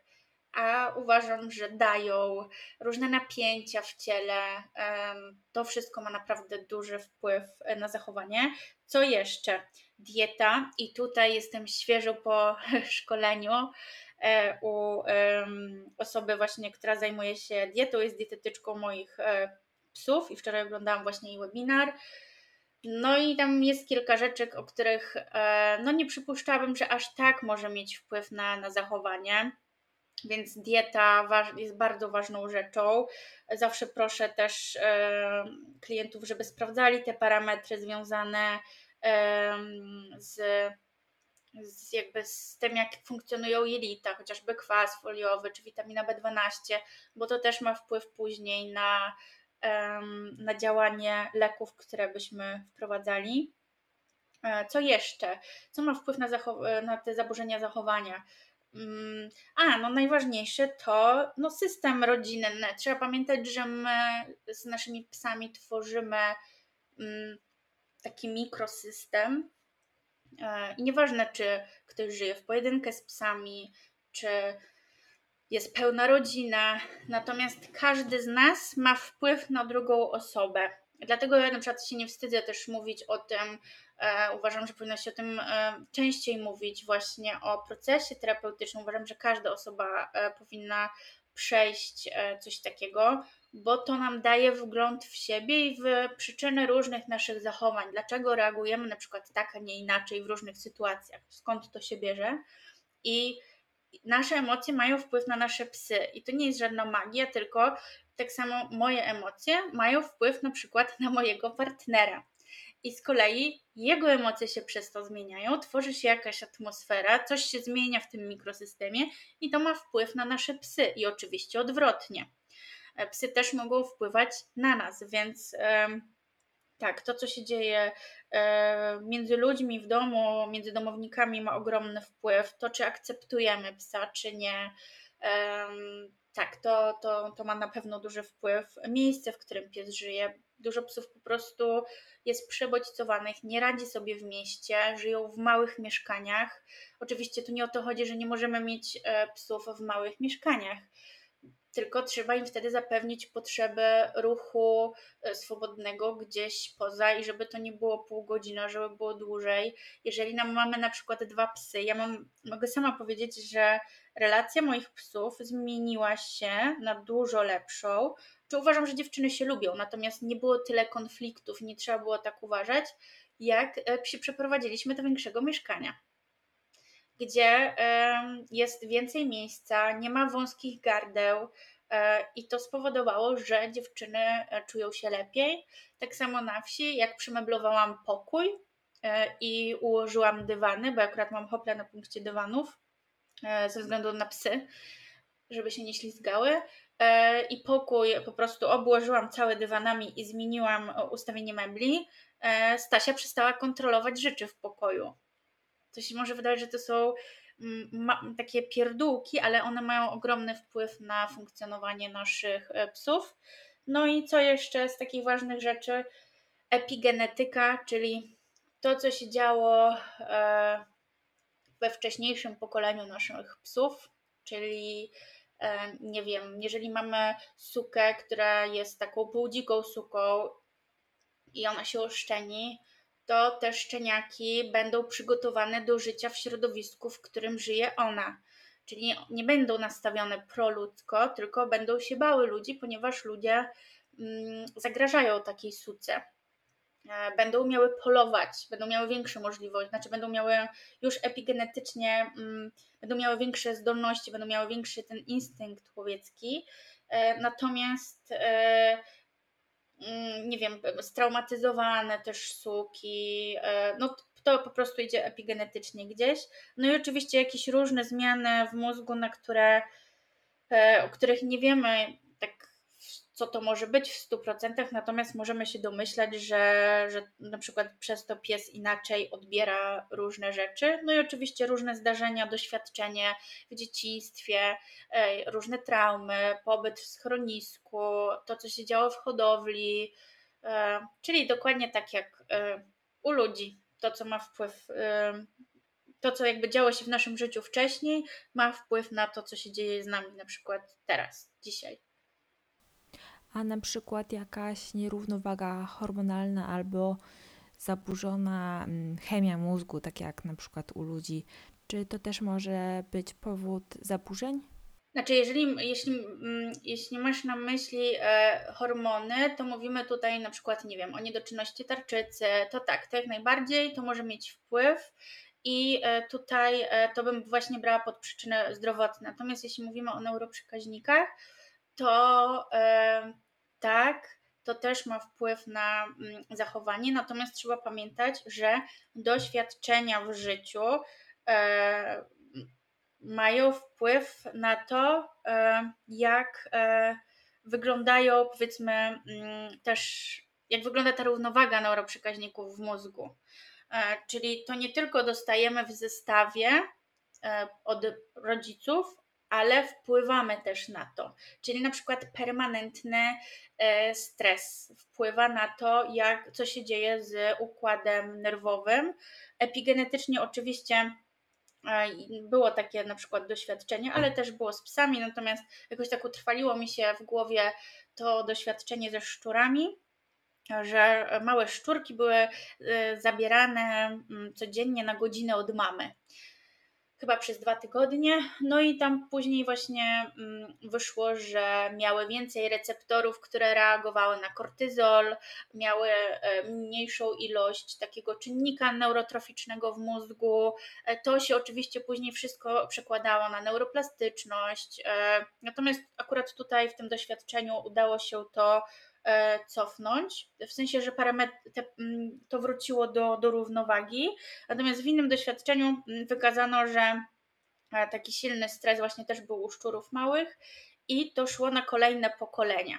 a uważam, że dają różne napięcia w ciele. To wszystko ma naprawdę duży wpływ na zachowanie. Co jeszcze? Dieta i tutaj jestem świeżo po szkoleniu u osoby właśnie, która zajmuje się dietą, jest dietetyczką moich psów i wczoraj oglądałam właśnie jej webinar. No i tam jest kilka rzeczy, o których no nie przypuszczałabym, że aż tak może mieć wpływ na, na zachowanie. Więc dieta jest bardzo ważną rzeczą. Zawsze proszę też klientów, żeby sprawdzali te parametry związane z, z, jakby z tym, jak funkcjonują jelita, chociażby kwas foliowy czy witamina B dwanaście, bo to też ma wpływ później na, na działanie leków, które byśmy wprowadzali. Co jeszcze? Co ma wpływ na, zachow- na te zaburzenia zachowania? A, no najważniejsze to no system rodzinny. Trzeba pamiętać, że my z naszymi psami tworzymy taki mikrosystem i nieważne, czy ktoś żyje w pojedynkę z psami, czy jest pełna rodzina, natomiast każdy z nas ma wpływ na drugą osobę. Dlatego ja na przykład się nie wstydzę też mówić o tym, e, uważam, że powinno się o tym e, częściej mówić właśnie o procesie terapeutycznym. Uważam, że każda osoba e, powinna przejść e, coś takiego, bo to nam daje wgląd w siebie i w przyczyny różnych naszych zachowań. Dlaczego reagujemy na przykład tak, a nie inaczej w różnych sytuacjach, skąd to się bierze. I nasze emocje mają wpływ na nasze psy i to nie jest żadna magia, tylko tak samo moje emocje mają wpływ na przykład na mojego partnera. I z kolei jego emocje się przez to zmieniają, tworzy się jakaś atmosfera, coś się zmienia w tym mikrosystemie i to ma wpływ na nasze psy i oczywiście odwrotnie. Psy też mogą wpływać na nas, więc tak, to co się dzieje między ludźmi w domu, między domownikami ma ogromny wpływ. To, czy akceptujemy psa, czy nie. Tak, to, to, to ma na pewno duży wpływ. Miejsce, w którym pies żyje. Dużo psów po prostu jest przebodźcowanych, nie radzi sobie w mieście, żyją w małych mieszkaniach. Oczywiście tu nie o to chodzi, że nie możemy mieć psów w małych mieszkaniach, tylko trzeba im wtedy zapewnić potrzebę ruchu swobodnego gdzieś poza i żeby to nie było pół godziny, żeby było dłużej. Jeżeli nam mamy na przykład dwa psy, ja mam, mogę sama powiedzieć, że relacja moich psów zmieniła się na dużo lepszą. Czy uważam, że dziewczyny się lubią, natomiast nie było tyle konfliktów, nie trzeba było tak uważać, jak się przeprowadziliśmy do większego mieszkania, gdzie jest więcej miejsca, nie ma wąskich gardeł i to spowodowało, że dziewczyny czują się lepiej. Tak samo na wsi, jak przymeblowałam pokój i ułożyłam dywany, bo akurat mam hopla na punkcie dywanów ze względu na psy, żeby się nie ślizgały, i pokój po prostu obłożyłam cały dywanami i zmieniłam ustawienie mebli, Stasia przestała kontrolować rzeczy w pokoju. To się może wydawać, że to są ma- takie pierdółki, ale one mają ogromny wpływ na funkcjonowanie naszych psów. No i co jeszcze z takich ważnych rzeczy? Epigenetyka, czyli to, co się działo we wcześniejszym pokoleniu naszych psów, czyli nie wiem, jeżeli mamy sukę, która jest taką półdziką suką i ona się oszczeni, to te szczeniaki będą przygotowane do życia w środowisku, w którym żyje ona. Czyli nie, nie będą nastawione proludzko, tylko będą się bały ludzi, ponieważ ludzie mm, zagrażają takiej suce. E, będą miały polować, będą miały większe możliwości, znaczy będą miały już epigenetycznie, mm, będą miały większe zdolności, będą miały większy ten instynkt łowiecki. E, natomiast e, nie wiem, straumatyzowane też suki, no to po prostu idzie epigenetycznie gdzieś. No i oczywiście jakieś różne zmiany w mózgu, na które, o których nie wiemy tak, co to może być w stu procentach, natomiast możemy się domyślać, że, że na przykład przez to pies inaczej odbiera różne rzeczy. No i oczywiście różne zdarzenia, doświadczenie w dzieciństwie, różne traumy, pobyt w schronisku, to co się działo w hodowli, czyli dokładnie tak jak u ludzi, to co ma wpływ to, co jakby działo się w naszym życiu wcześniej, ma wpływ na to, co się dzieje z nami na przykład teraz, dzisiaj. A na przykład jakaś nierównowaga hormonalna albo zaburzona chemia mózgu, tak jak na przykład u ludzi, czy to też może być powód zaburzeń? Znaczy, jeżeli, jeśli, jeśli masz na myśli e, hormony, to mówimy tutaj na przykład, nie wiem, o niedoczynności tarczycy, to tak, to jak najbardziej to może mieć wpływ i e, tutaj e, to bym właśnie brała pod przyczyny zdrowotne. Natomiast jeśli mówimy o neuroprzekaźnikach, to e, tak, to też ma wpływ na mm, zachowanie, natomiast trzeba pamiętać, że doświadczenia w życiu e, mają wpływ na to, e, jak e, wyglądają, powiedzmy, mm, też jak wygląda ta równowaga neuroprzekaźników w mózgu. E, Czyli to nie tylko dostajemy w zestawie e, od rodziców, ale wpływamy też na to. Czyli na przykład permanentny e, stres wpływa na to, jak, co się dzieje z układem nerwowym. Epigenetycznie oczywiście było takie na przykład doświadczenie, ale też było z psami, natomiast jakoś tak utrwaliło mi się w głowie to doświadczenie ze szczurami, że małe szczurki były zabierane codziennie na godzinę od mamy. Chyba przez dwa tygodnie. No i tam później właśnie wyszło, że miały więcej receptorów, które reagowały na kortyzol, miały mniejszą ilość takiego czynnika neurotroficznego w mózgu. To się oczywiście później wszystko przekładało na neuroplastyczność. Natomiast akurat tutaj w tym doświadczeniu udało się to cofnąć, w sensie, że parametry, to wróciło do, do równowagi. Natomiast w innym doświadczeniu wykazano, że taki silny stres właśnie też był u szczurów małych i to szło na kolejne pokolenia.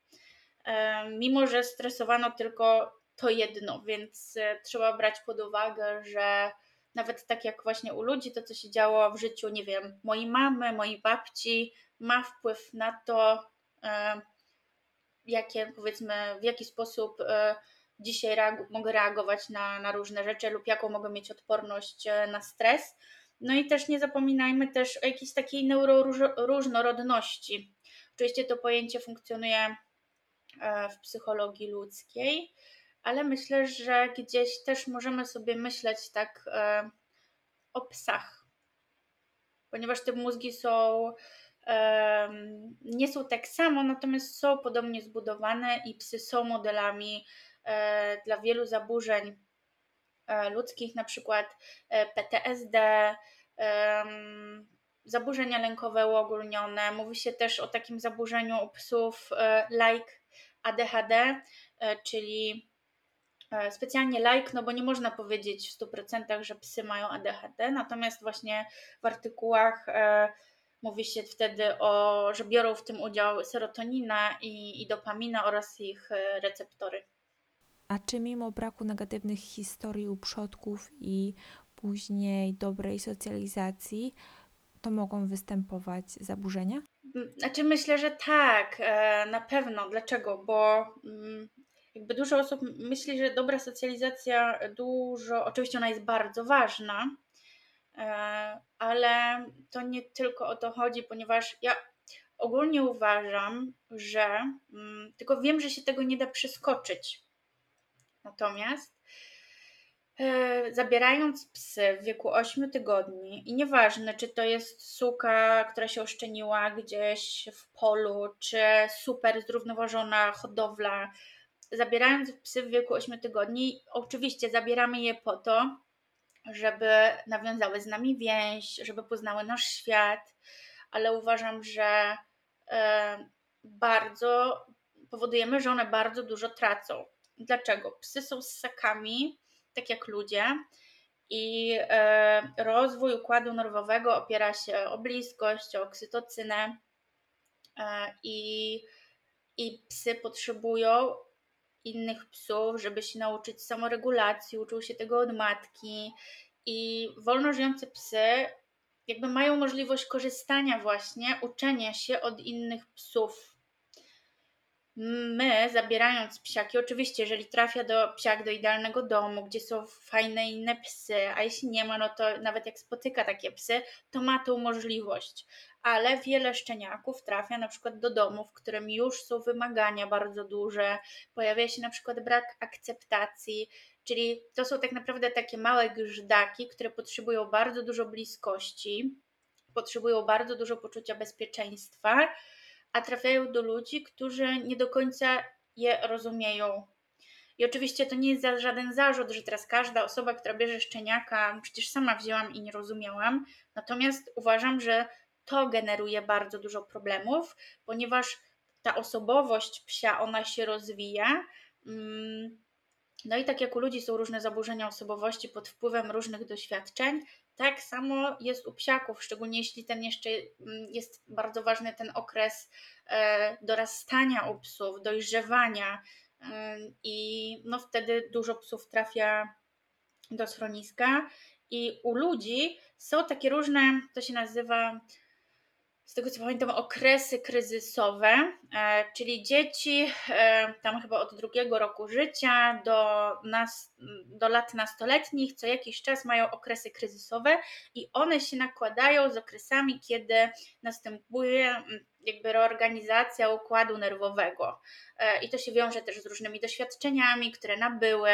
Mimo że stresowano tylko to jedno, więc trzeba brać pod uwagę, że nawet tak jak właśnie u ludzi, to co się działo w życiu, nie wiem, mojej mamy, mojej babci, ma wpływ na to, jakie, powiedzmy, w jaki sposób dzisiaj reagu- mogę reagować na, na różne rzeczy lub jaką mogę mieć odporność na stres. No i też nie zapominajmy też o jakiejś takiej neuroróżnorodności. Oczywiście to pojęcie funkcjonuje w psychologii ludzkiej, ale myślę, że gdzieś też możemy sobie myśleć tak o psach, ponieważ te mózgi są nie są tak samo, natomiast są podobnie zbudowane i psy są modelami dla wielu zaburzeń ludzkich, na przykład P T S D, zaburzenia lękowe uogólnione. Mówi się też o takim zaburzeniu u psów like A D H D, czyli specjalnie like, no bo nie można powiedzieć w stu procentach, że psy mają A D H D, natomiast właśnie w artykułach mówi się wtedy o, że biorą w tym udział serotonina i, i dopamina oraz ich receptory. A czy mimo braku negatywnych historii u przodków i później dobrej socjalizacji, to mogą występować zaburzenia? Znaczy myślę, że tak, na pewno. Dlaczego? Bo jakby dużo osób myśli, że dobra socjalizacja dużo, oczywiście ona jest bardzo ważna, ale to nie tylko o to chodzi, ponieważ ja ogólnie uważam, że tylko wiem, że się tego nie da przeskoczyć. Natomiast zabierając psy w wieku ośmiu tygodni i nieważne, czy to jest suka, która się oszczeniła gdzieś w polu, czy super zrównoważona hodowla, zabierając psy w wieku ośmiu tygodni, oczywiście zabieramy je po to, żeby nawiązały z nami więź, żeby poznały nasz świat, ale uważam, że bardzo powodujemy, że one bardzo dużo tracą. Dlaczego? Psy są ssakami, tak jak ludzie, i rozwój układu nerwowego opiera się o bliskość, o oksytocynę i, i psy potrzebują innych psów, żeby się nauczyć samoregulacji, uczył się tego od matki i wolno żyjące psy jakby mają możliwość korzystania właśnie, uczenia się od innych psów. my zabierając psiaki, oczywiście jeżeli trafia do psiak do idealnego domu, gdzie są fajne inne psy, a jeśli nie ma, no to nawet jak spotyka takie psy, to ma tą możliwość. Ale wiele szczeniaków trafia na przykład do domu, w którym już są wymagania bardzo duże, pojawia się na przykład brak akceptacji, czyli to są tak naprawdę takie małe grzdaki, które potrzebują bardzo dużo bliskości, potrzebują bardzo dużo poczucia bezpieczeństwa, a trafiają do ludzi, którzy nie do końca je rozumieją. I oczywiście to nie jest za żaden zarzut, że teraz każda osoba, która bierze szczeniaka, przecież sama wzięłam i nie rozumiałam, natomiast uważam, że to generuje bardzo dużo problemów, ponieważ ta osobowość psia, ona się rozwija. No i tak jak u ludzi są różne zaburzenia osobowości pod wpływem różnych doświadczeń, tak samo jest u psiaków, szczególnie jeśli ten jeszcze jest bardzo ważny ten okres dorastania u psów, dojrzewania i no wtedy dużo psów trafia do schroniska i u ludzi są takie różne, to się nazywa, z tego co pamiętam, okresy kryzysowe, czyli dzieci tam chyba od drugiego roku życia do, nas, do lat nastoletnich co jakiś czas mają okresy kryzysowe i one się nakładają z okresami, kiedy następuje jakby reorganizacja układu nerwowego i to się wiąże też z różnymi doświadczeniami, które nabyły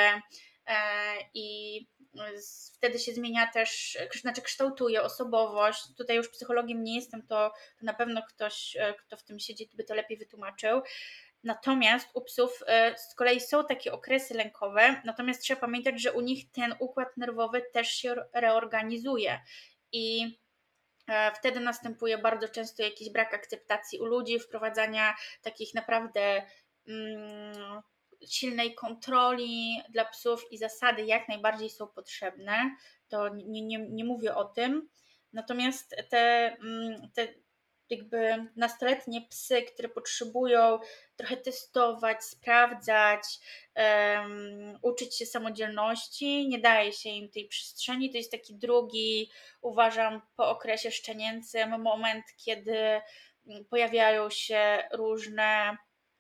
i wtedy się zmienia też, znaczy kształtuje osobowość. Tutaj już psychologiem nie jestem, to, to na pewno ktoś, kto w tym siedzi, by to lepiej wytłumaczył. Natomiast u psów z kolei są takie okresy lękowe, natomiast trzeba pamiętać, że u nich ten układ nerwowy też się reorganizuje i wtedy następuje bardzo często jakiś brak akceptacji u ludzi, wprowadzania takich naprawdę mm, silnej kontroli dla psów i zasady jak najbardziej są potrzebne, to nie, nie, nie mówię o tym, natomiast te, te jakby nastoletnie psy, które potrzebują trochę testować, sprawdzać, um, uczyć się samodzielności, nie daje się im tej przestrzeni, to jest taki drugi, uważam, po okresie szczenięcym moment, kiedy pojawiają się różne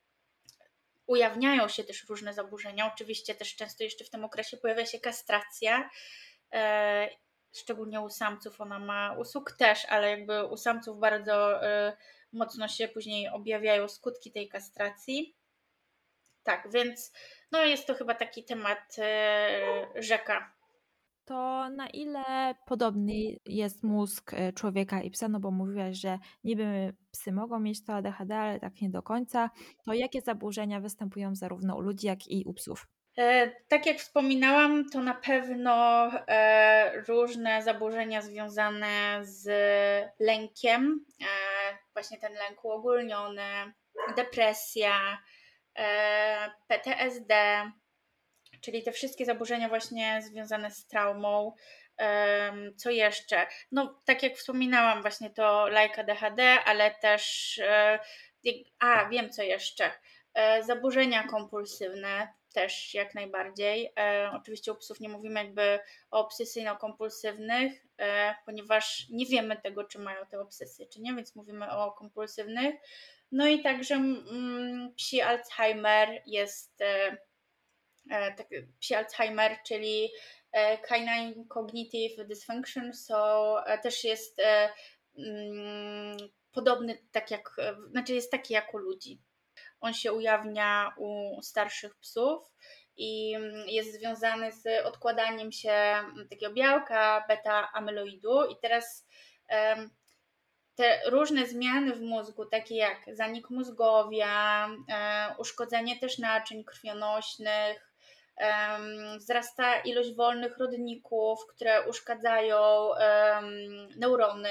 ujawniają się też różne zaburzenia. Oczywiście też często jeszcze w tym okresie pojawia się kastracja, e, szczególnie u samców ona ma, u suk też, ale jakby u samców bardzo e, mocno się później objawiają skutki tej kastracji. Tak, więc no jest to chyba taki temat e, rzeka. To na ile podobny jest mózg człowieka i psa, no bo mówiłaś, że niby psy mogą mieć to A D H D, ale tak nie do końca, to jakie zaburzenia występują zarówno u ludzi, jak i u psów? E, tak jak wspominałam, to na pewno e, różne zaburzenia związane z lękiem, e, właśnie ten lęk uogólniony, depresja, e, P T S D, czyli te wszystkie zaburzenia właśnie związane z traumą. E, co jeszcze? No, tak jak wspominałam, właśnie to lajka A D H D, ale też, e, a wiem co jeszcze, e, zaburzenia kompulsywne, też jak najbardziej. E, oczywiście u psów nie mówimy jakby o obsesyjno-kompulsywnych, e, ponieważ nie wiemy tego, czy mają te obsesje, czy nie, więc mówimy o kompulsywnych. No i także mm, psi Alzheimer jest e, e, tak, psi Alzheimer, czyli e, canine cognitive dysfunction, so e, też jest e, mm, podobny, tak jak, znaczy jest taki jak u ludzi. On się ujawnia u starszych psów i jest związany z odkładaniem się takiego białka beta-amyloidu i teraz te różne zmiany w mózgu, takie jak zanik mózgowia, uszkodzenie też naczyń krwionośnych, wzrasta ilość wolnych rodników, które uszkadzają neurony.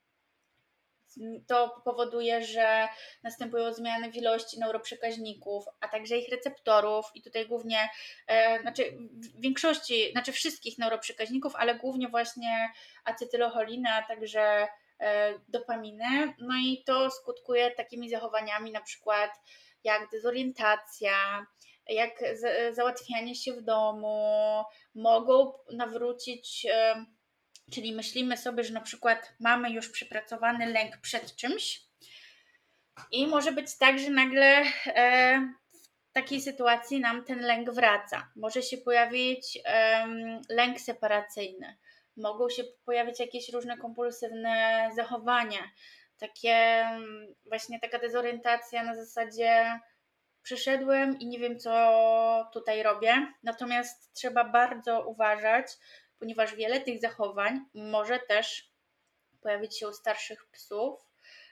To powoduje, że następują zmiany w ilości neuroprzekaźników, a także ich receptorów i tutaj głównie, e, znaczy w większości, znaczy wszystkich neuroprzekaźników, ale głównie właśnie acetylocholiny, a także e, dopaminy. No i to skutkuje takimi zachowaniami na przykład jak dezorientacja, jak z, załatwianie się w domu, mogą nawrócić e, czyli myślimy sobie, że na przykład mamy już przepracowany lęk przed czymś, I może być tak, że nagle e, w takiej sytuacji nam ten lęk wraca. Może się pojawić e, lęk separacyjny. Mogą się pojawić jakieś różne kompulsywne zachowania. Takie właśnie taka dezorientacja na zasadzie przyszedłem i nie wiem, co tutaj robię. Natomiast trzeba bardzo uważać, ponieważ wiele tych zachowań może też pojawić się u starszych psów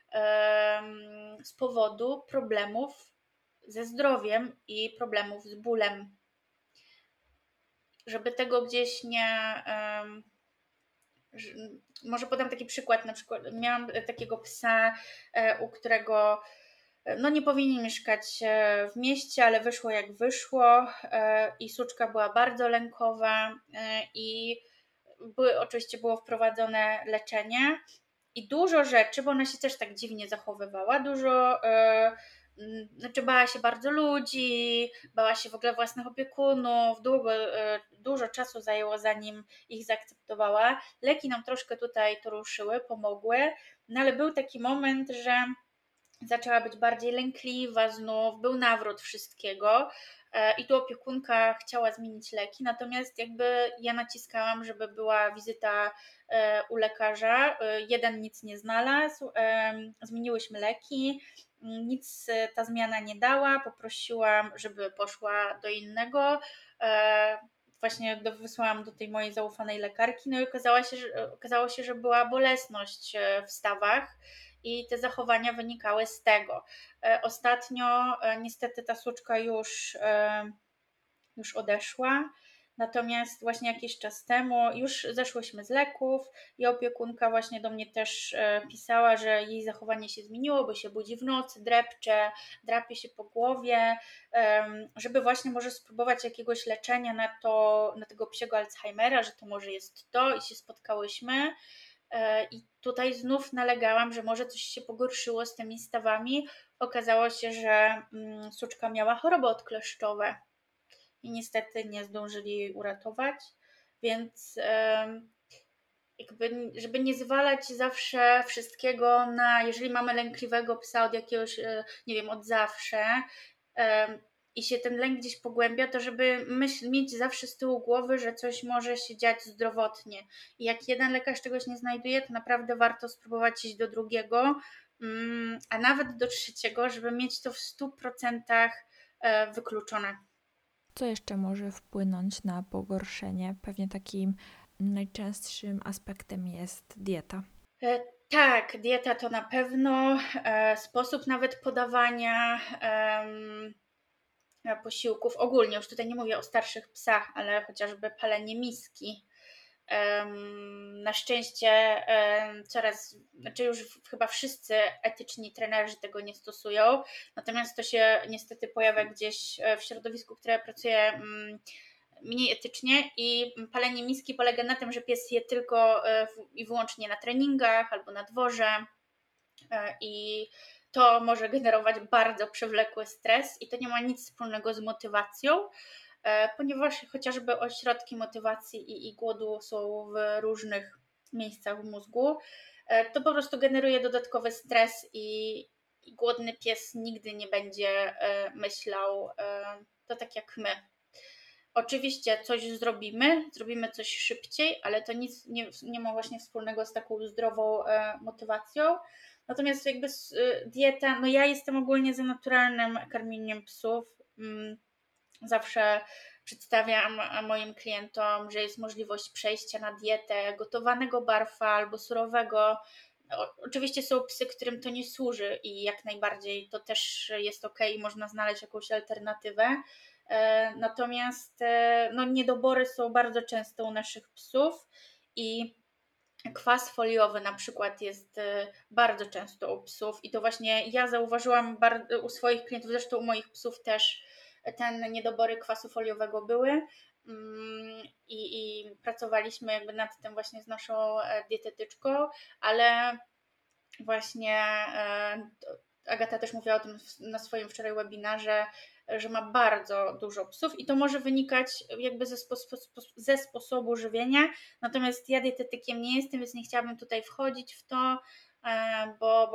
z powodu problemów ze zdrowiem i problemów z bólem. Żeby tego gdzieś nie. Może podam taki przykład. Na przykład miałam takiego psa, u którego no nie powinien mieszkać w mieście, ale wyszło jak wyszło i suczka była bardzo lękowa i były, oczywiście było wprowadzone leczenie i dużo rzeczy, bo ona się też tak dziwnie zachowywała, dużo, yy, znaczy bała się bardzo ludzi, bała się w ogóle własnych opiekunów, długo, yy, dużo czasu zajęło zanim ich zaakceptowała. Leki nam troszkę tutaj to ruszyły, pomogły, no ale był taki moment, że zaczęła być bardziej lękliwa znów, był nawrót wszystkiego i tu opiekunka chciała zmienić leki, natomiast jakby ja naciskałam, żeby była wizyta u lekarza, jeden nic nie znalazł, zmieniłyśmy leki, nic ta zmiana nie dała, poprosiłam, żeby poszła do innego, właśnie do, wysłałam do tej mojej zaufanej lekarki, no i okazało się, że, okazało się, że była bolesność w stawach i te zachowania wynikały z tego. Ostatnio niestety ta suczka już, już odeszła, natomiast właśnie jakiś czas temu już zeszłyśmy z leków i opiekunka właśnie do mnie też pisała, że jej zachowanie się zmieniło, bo się budzi w nocy, drepcze, drapie się po głowie, żeby właśnie może spróbować jakiegoś leczenia na, to, na tego psiego Alzheimera, że to może jest to i się spotkałyśmy. I tutaj znów nalegałam, że może coś się pogorszyło z tymi stawami. Okazało się, że suczka miała choroby odkleszczowe i niestety nie zdążyli uratować, więc jakby, żeby nie zwalać zawsze wszystkiego na, jeżeli mamy lękliwego psa od jakiegoś, nie wiem, od zawsze i się ten lęk gdzieś pogłębia, to żeby myśl, mieć zawsze z tyłu głowy, że coś może się dziać zdrowotnie. I jak jeden lekarz czegoś nie znajduje, to naprawdę warto spróbować iść do drugiego, a nawet do trzeciego, żeby mieć to w stu procentach wykluczone. Co jeszcze może wpłynąć na pogorszenie? Pewnie takim najczęstszym aspektem jest dieta. E, tak, dieta to na pewno, e, sposób nawet podawania e, posiłków. Ogólnie, już tutaj nie mówię o starszych psach, ale chociażby palenie miski. E, na szczęście e, coraz, znaczy już chyba wszyscy etyczni trenerzy tego nie stosują, natomiast to się niestety pojawia gdzieś w środowisku, które pracuje mm, mniej etycznie i palenie miski polega na tym, że pies je tylko i wyłącznie na treningach albo na dworze i to może generować bardzo przewlekły stres i to nie ma nic wspólnego z motywacją, ponieważ chociażby ośrodki motywacji i, i głodu są w różnych miejscach w mózgu, to po prostu generuje dodatkowy stres i, i głodny pies nigdy nie będzie myślał to tak jak my. Oczywiście coś zrobimy, zrobimy coś szybciej, ale to nic nie, nie ma właśnie wspólnego z taką zdrową e, motywacją. Natomiast jakby e, dieta, no ja jestem ogólnie za naturalnym karmieniem psów. Mm, zawsze przedstawiam moim klientom, że jest możliwość przejścia na dietę gotowanego barfa albo surowego. O, oczywiście są psy, którym to nie służy i jak najbardziej to też jest ok, można znaleźć jakąś alternatywę. Natomiast no, niedobory są bardzo często u naszych psów i kwas foliowy na przykład jest bardzo często u psów i to właśnie ja zauważyłam u swoich klientów, zresztą u moich psów też te niedobory kwasu foliowego były i, i pracowaliśmy jakby nad tym właśnie z naszą dietetyczką, ale właśnie Agata też mówiła o tym na swoim wczoraj webinarze, że ma bardzo dużo psów i to może wynikać jakby ze, spo, ze sposobu żywienia, natomiast ja dietetykiem nie jestem, więc nie chciałabym tutaj wchodzić w to, bo, bo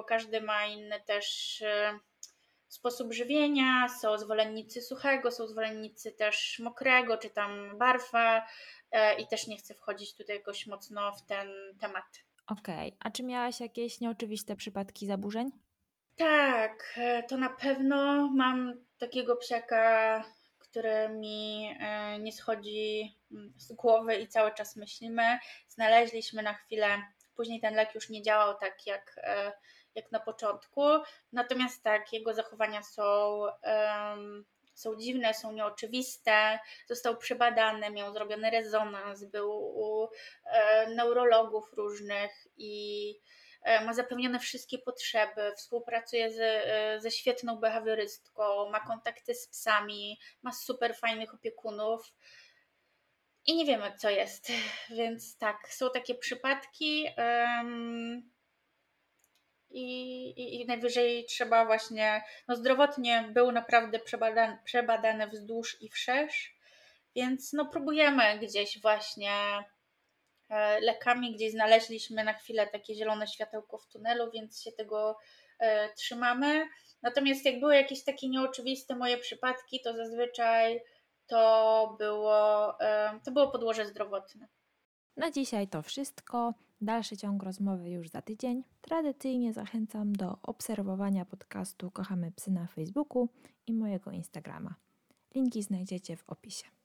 każdy ma inny też e, sposób żywienia. Są zwolennicy suchego, są zwolennicy też mokrego, czy tam barfa e, i też nie chcę wchodzić tutaj jakoś mocno w ten temat. Okej, a czy miałaś jakieś nieoczywiste przypadki zaburzeń? Tak, e, to na pewno mam takiego psiaka, który mi e, nie schodzi mm, z głowy i cały czas myślimy. Znaleźliśmy na chwilę, później ten lek już nie działał tak jak, e, jak na początku. Natomiast tak, jego zachowania są, em, są dziwne, są nieoczywiste. Został przebadany, miał zrobiony rezonans, był u e, neurologów różnych i e, ma zapewnione wszystkie potrzeby, współpracuje z, e, ze świetną behawiorystką, ma kontakty z psami, ma super fajnych opiekunów i nie wiemy, co jest. Więc tak, są takie przypadki. Um, i, i, i najwyżej trzeba właśnie, no zdrowotnie był naprawdę przebadany, przebadany wzdłuż i wszerz, więc no próbujemy gdzieś właśnie e, lekami, gdzieś znaleźliśmy na chwilę takie zielone światełko w tunelu, więc się tego e, trzymamy. Natomiast jak były jakieś takie nieoczywiste moje przypadki, to zazwyczaj to było, e, to było podłoże zdrowotne. Na dzisiaj to wszystko. Dalszy ciąg rozmowy już za tydzień. Tradycyjnie zachęcam do obserwowania podcastu Kochamy Psy na Facebooku i mojego Instagrama. Linki znajdziecie w opisie.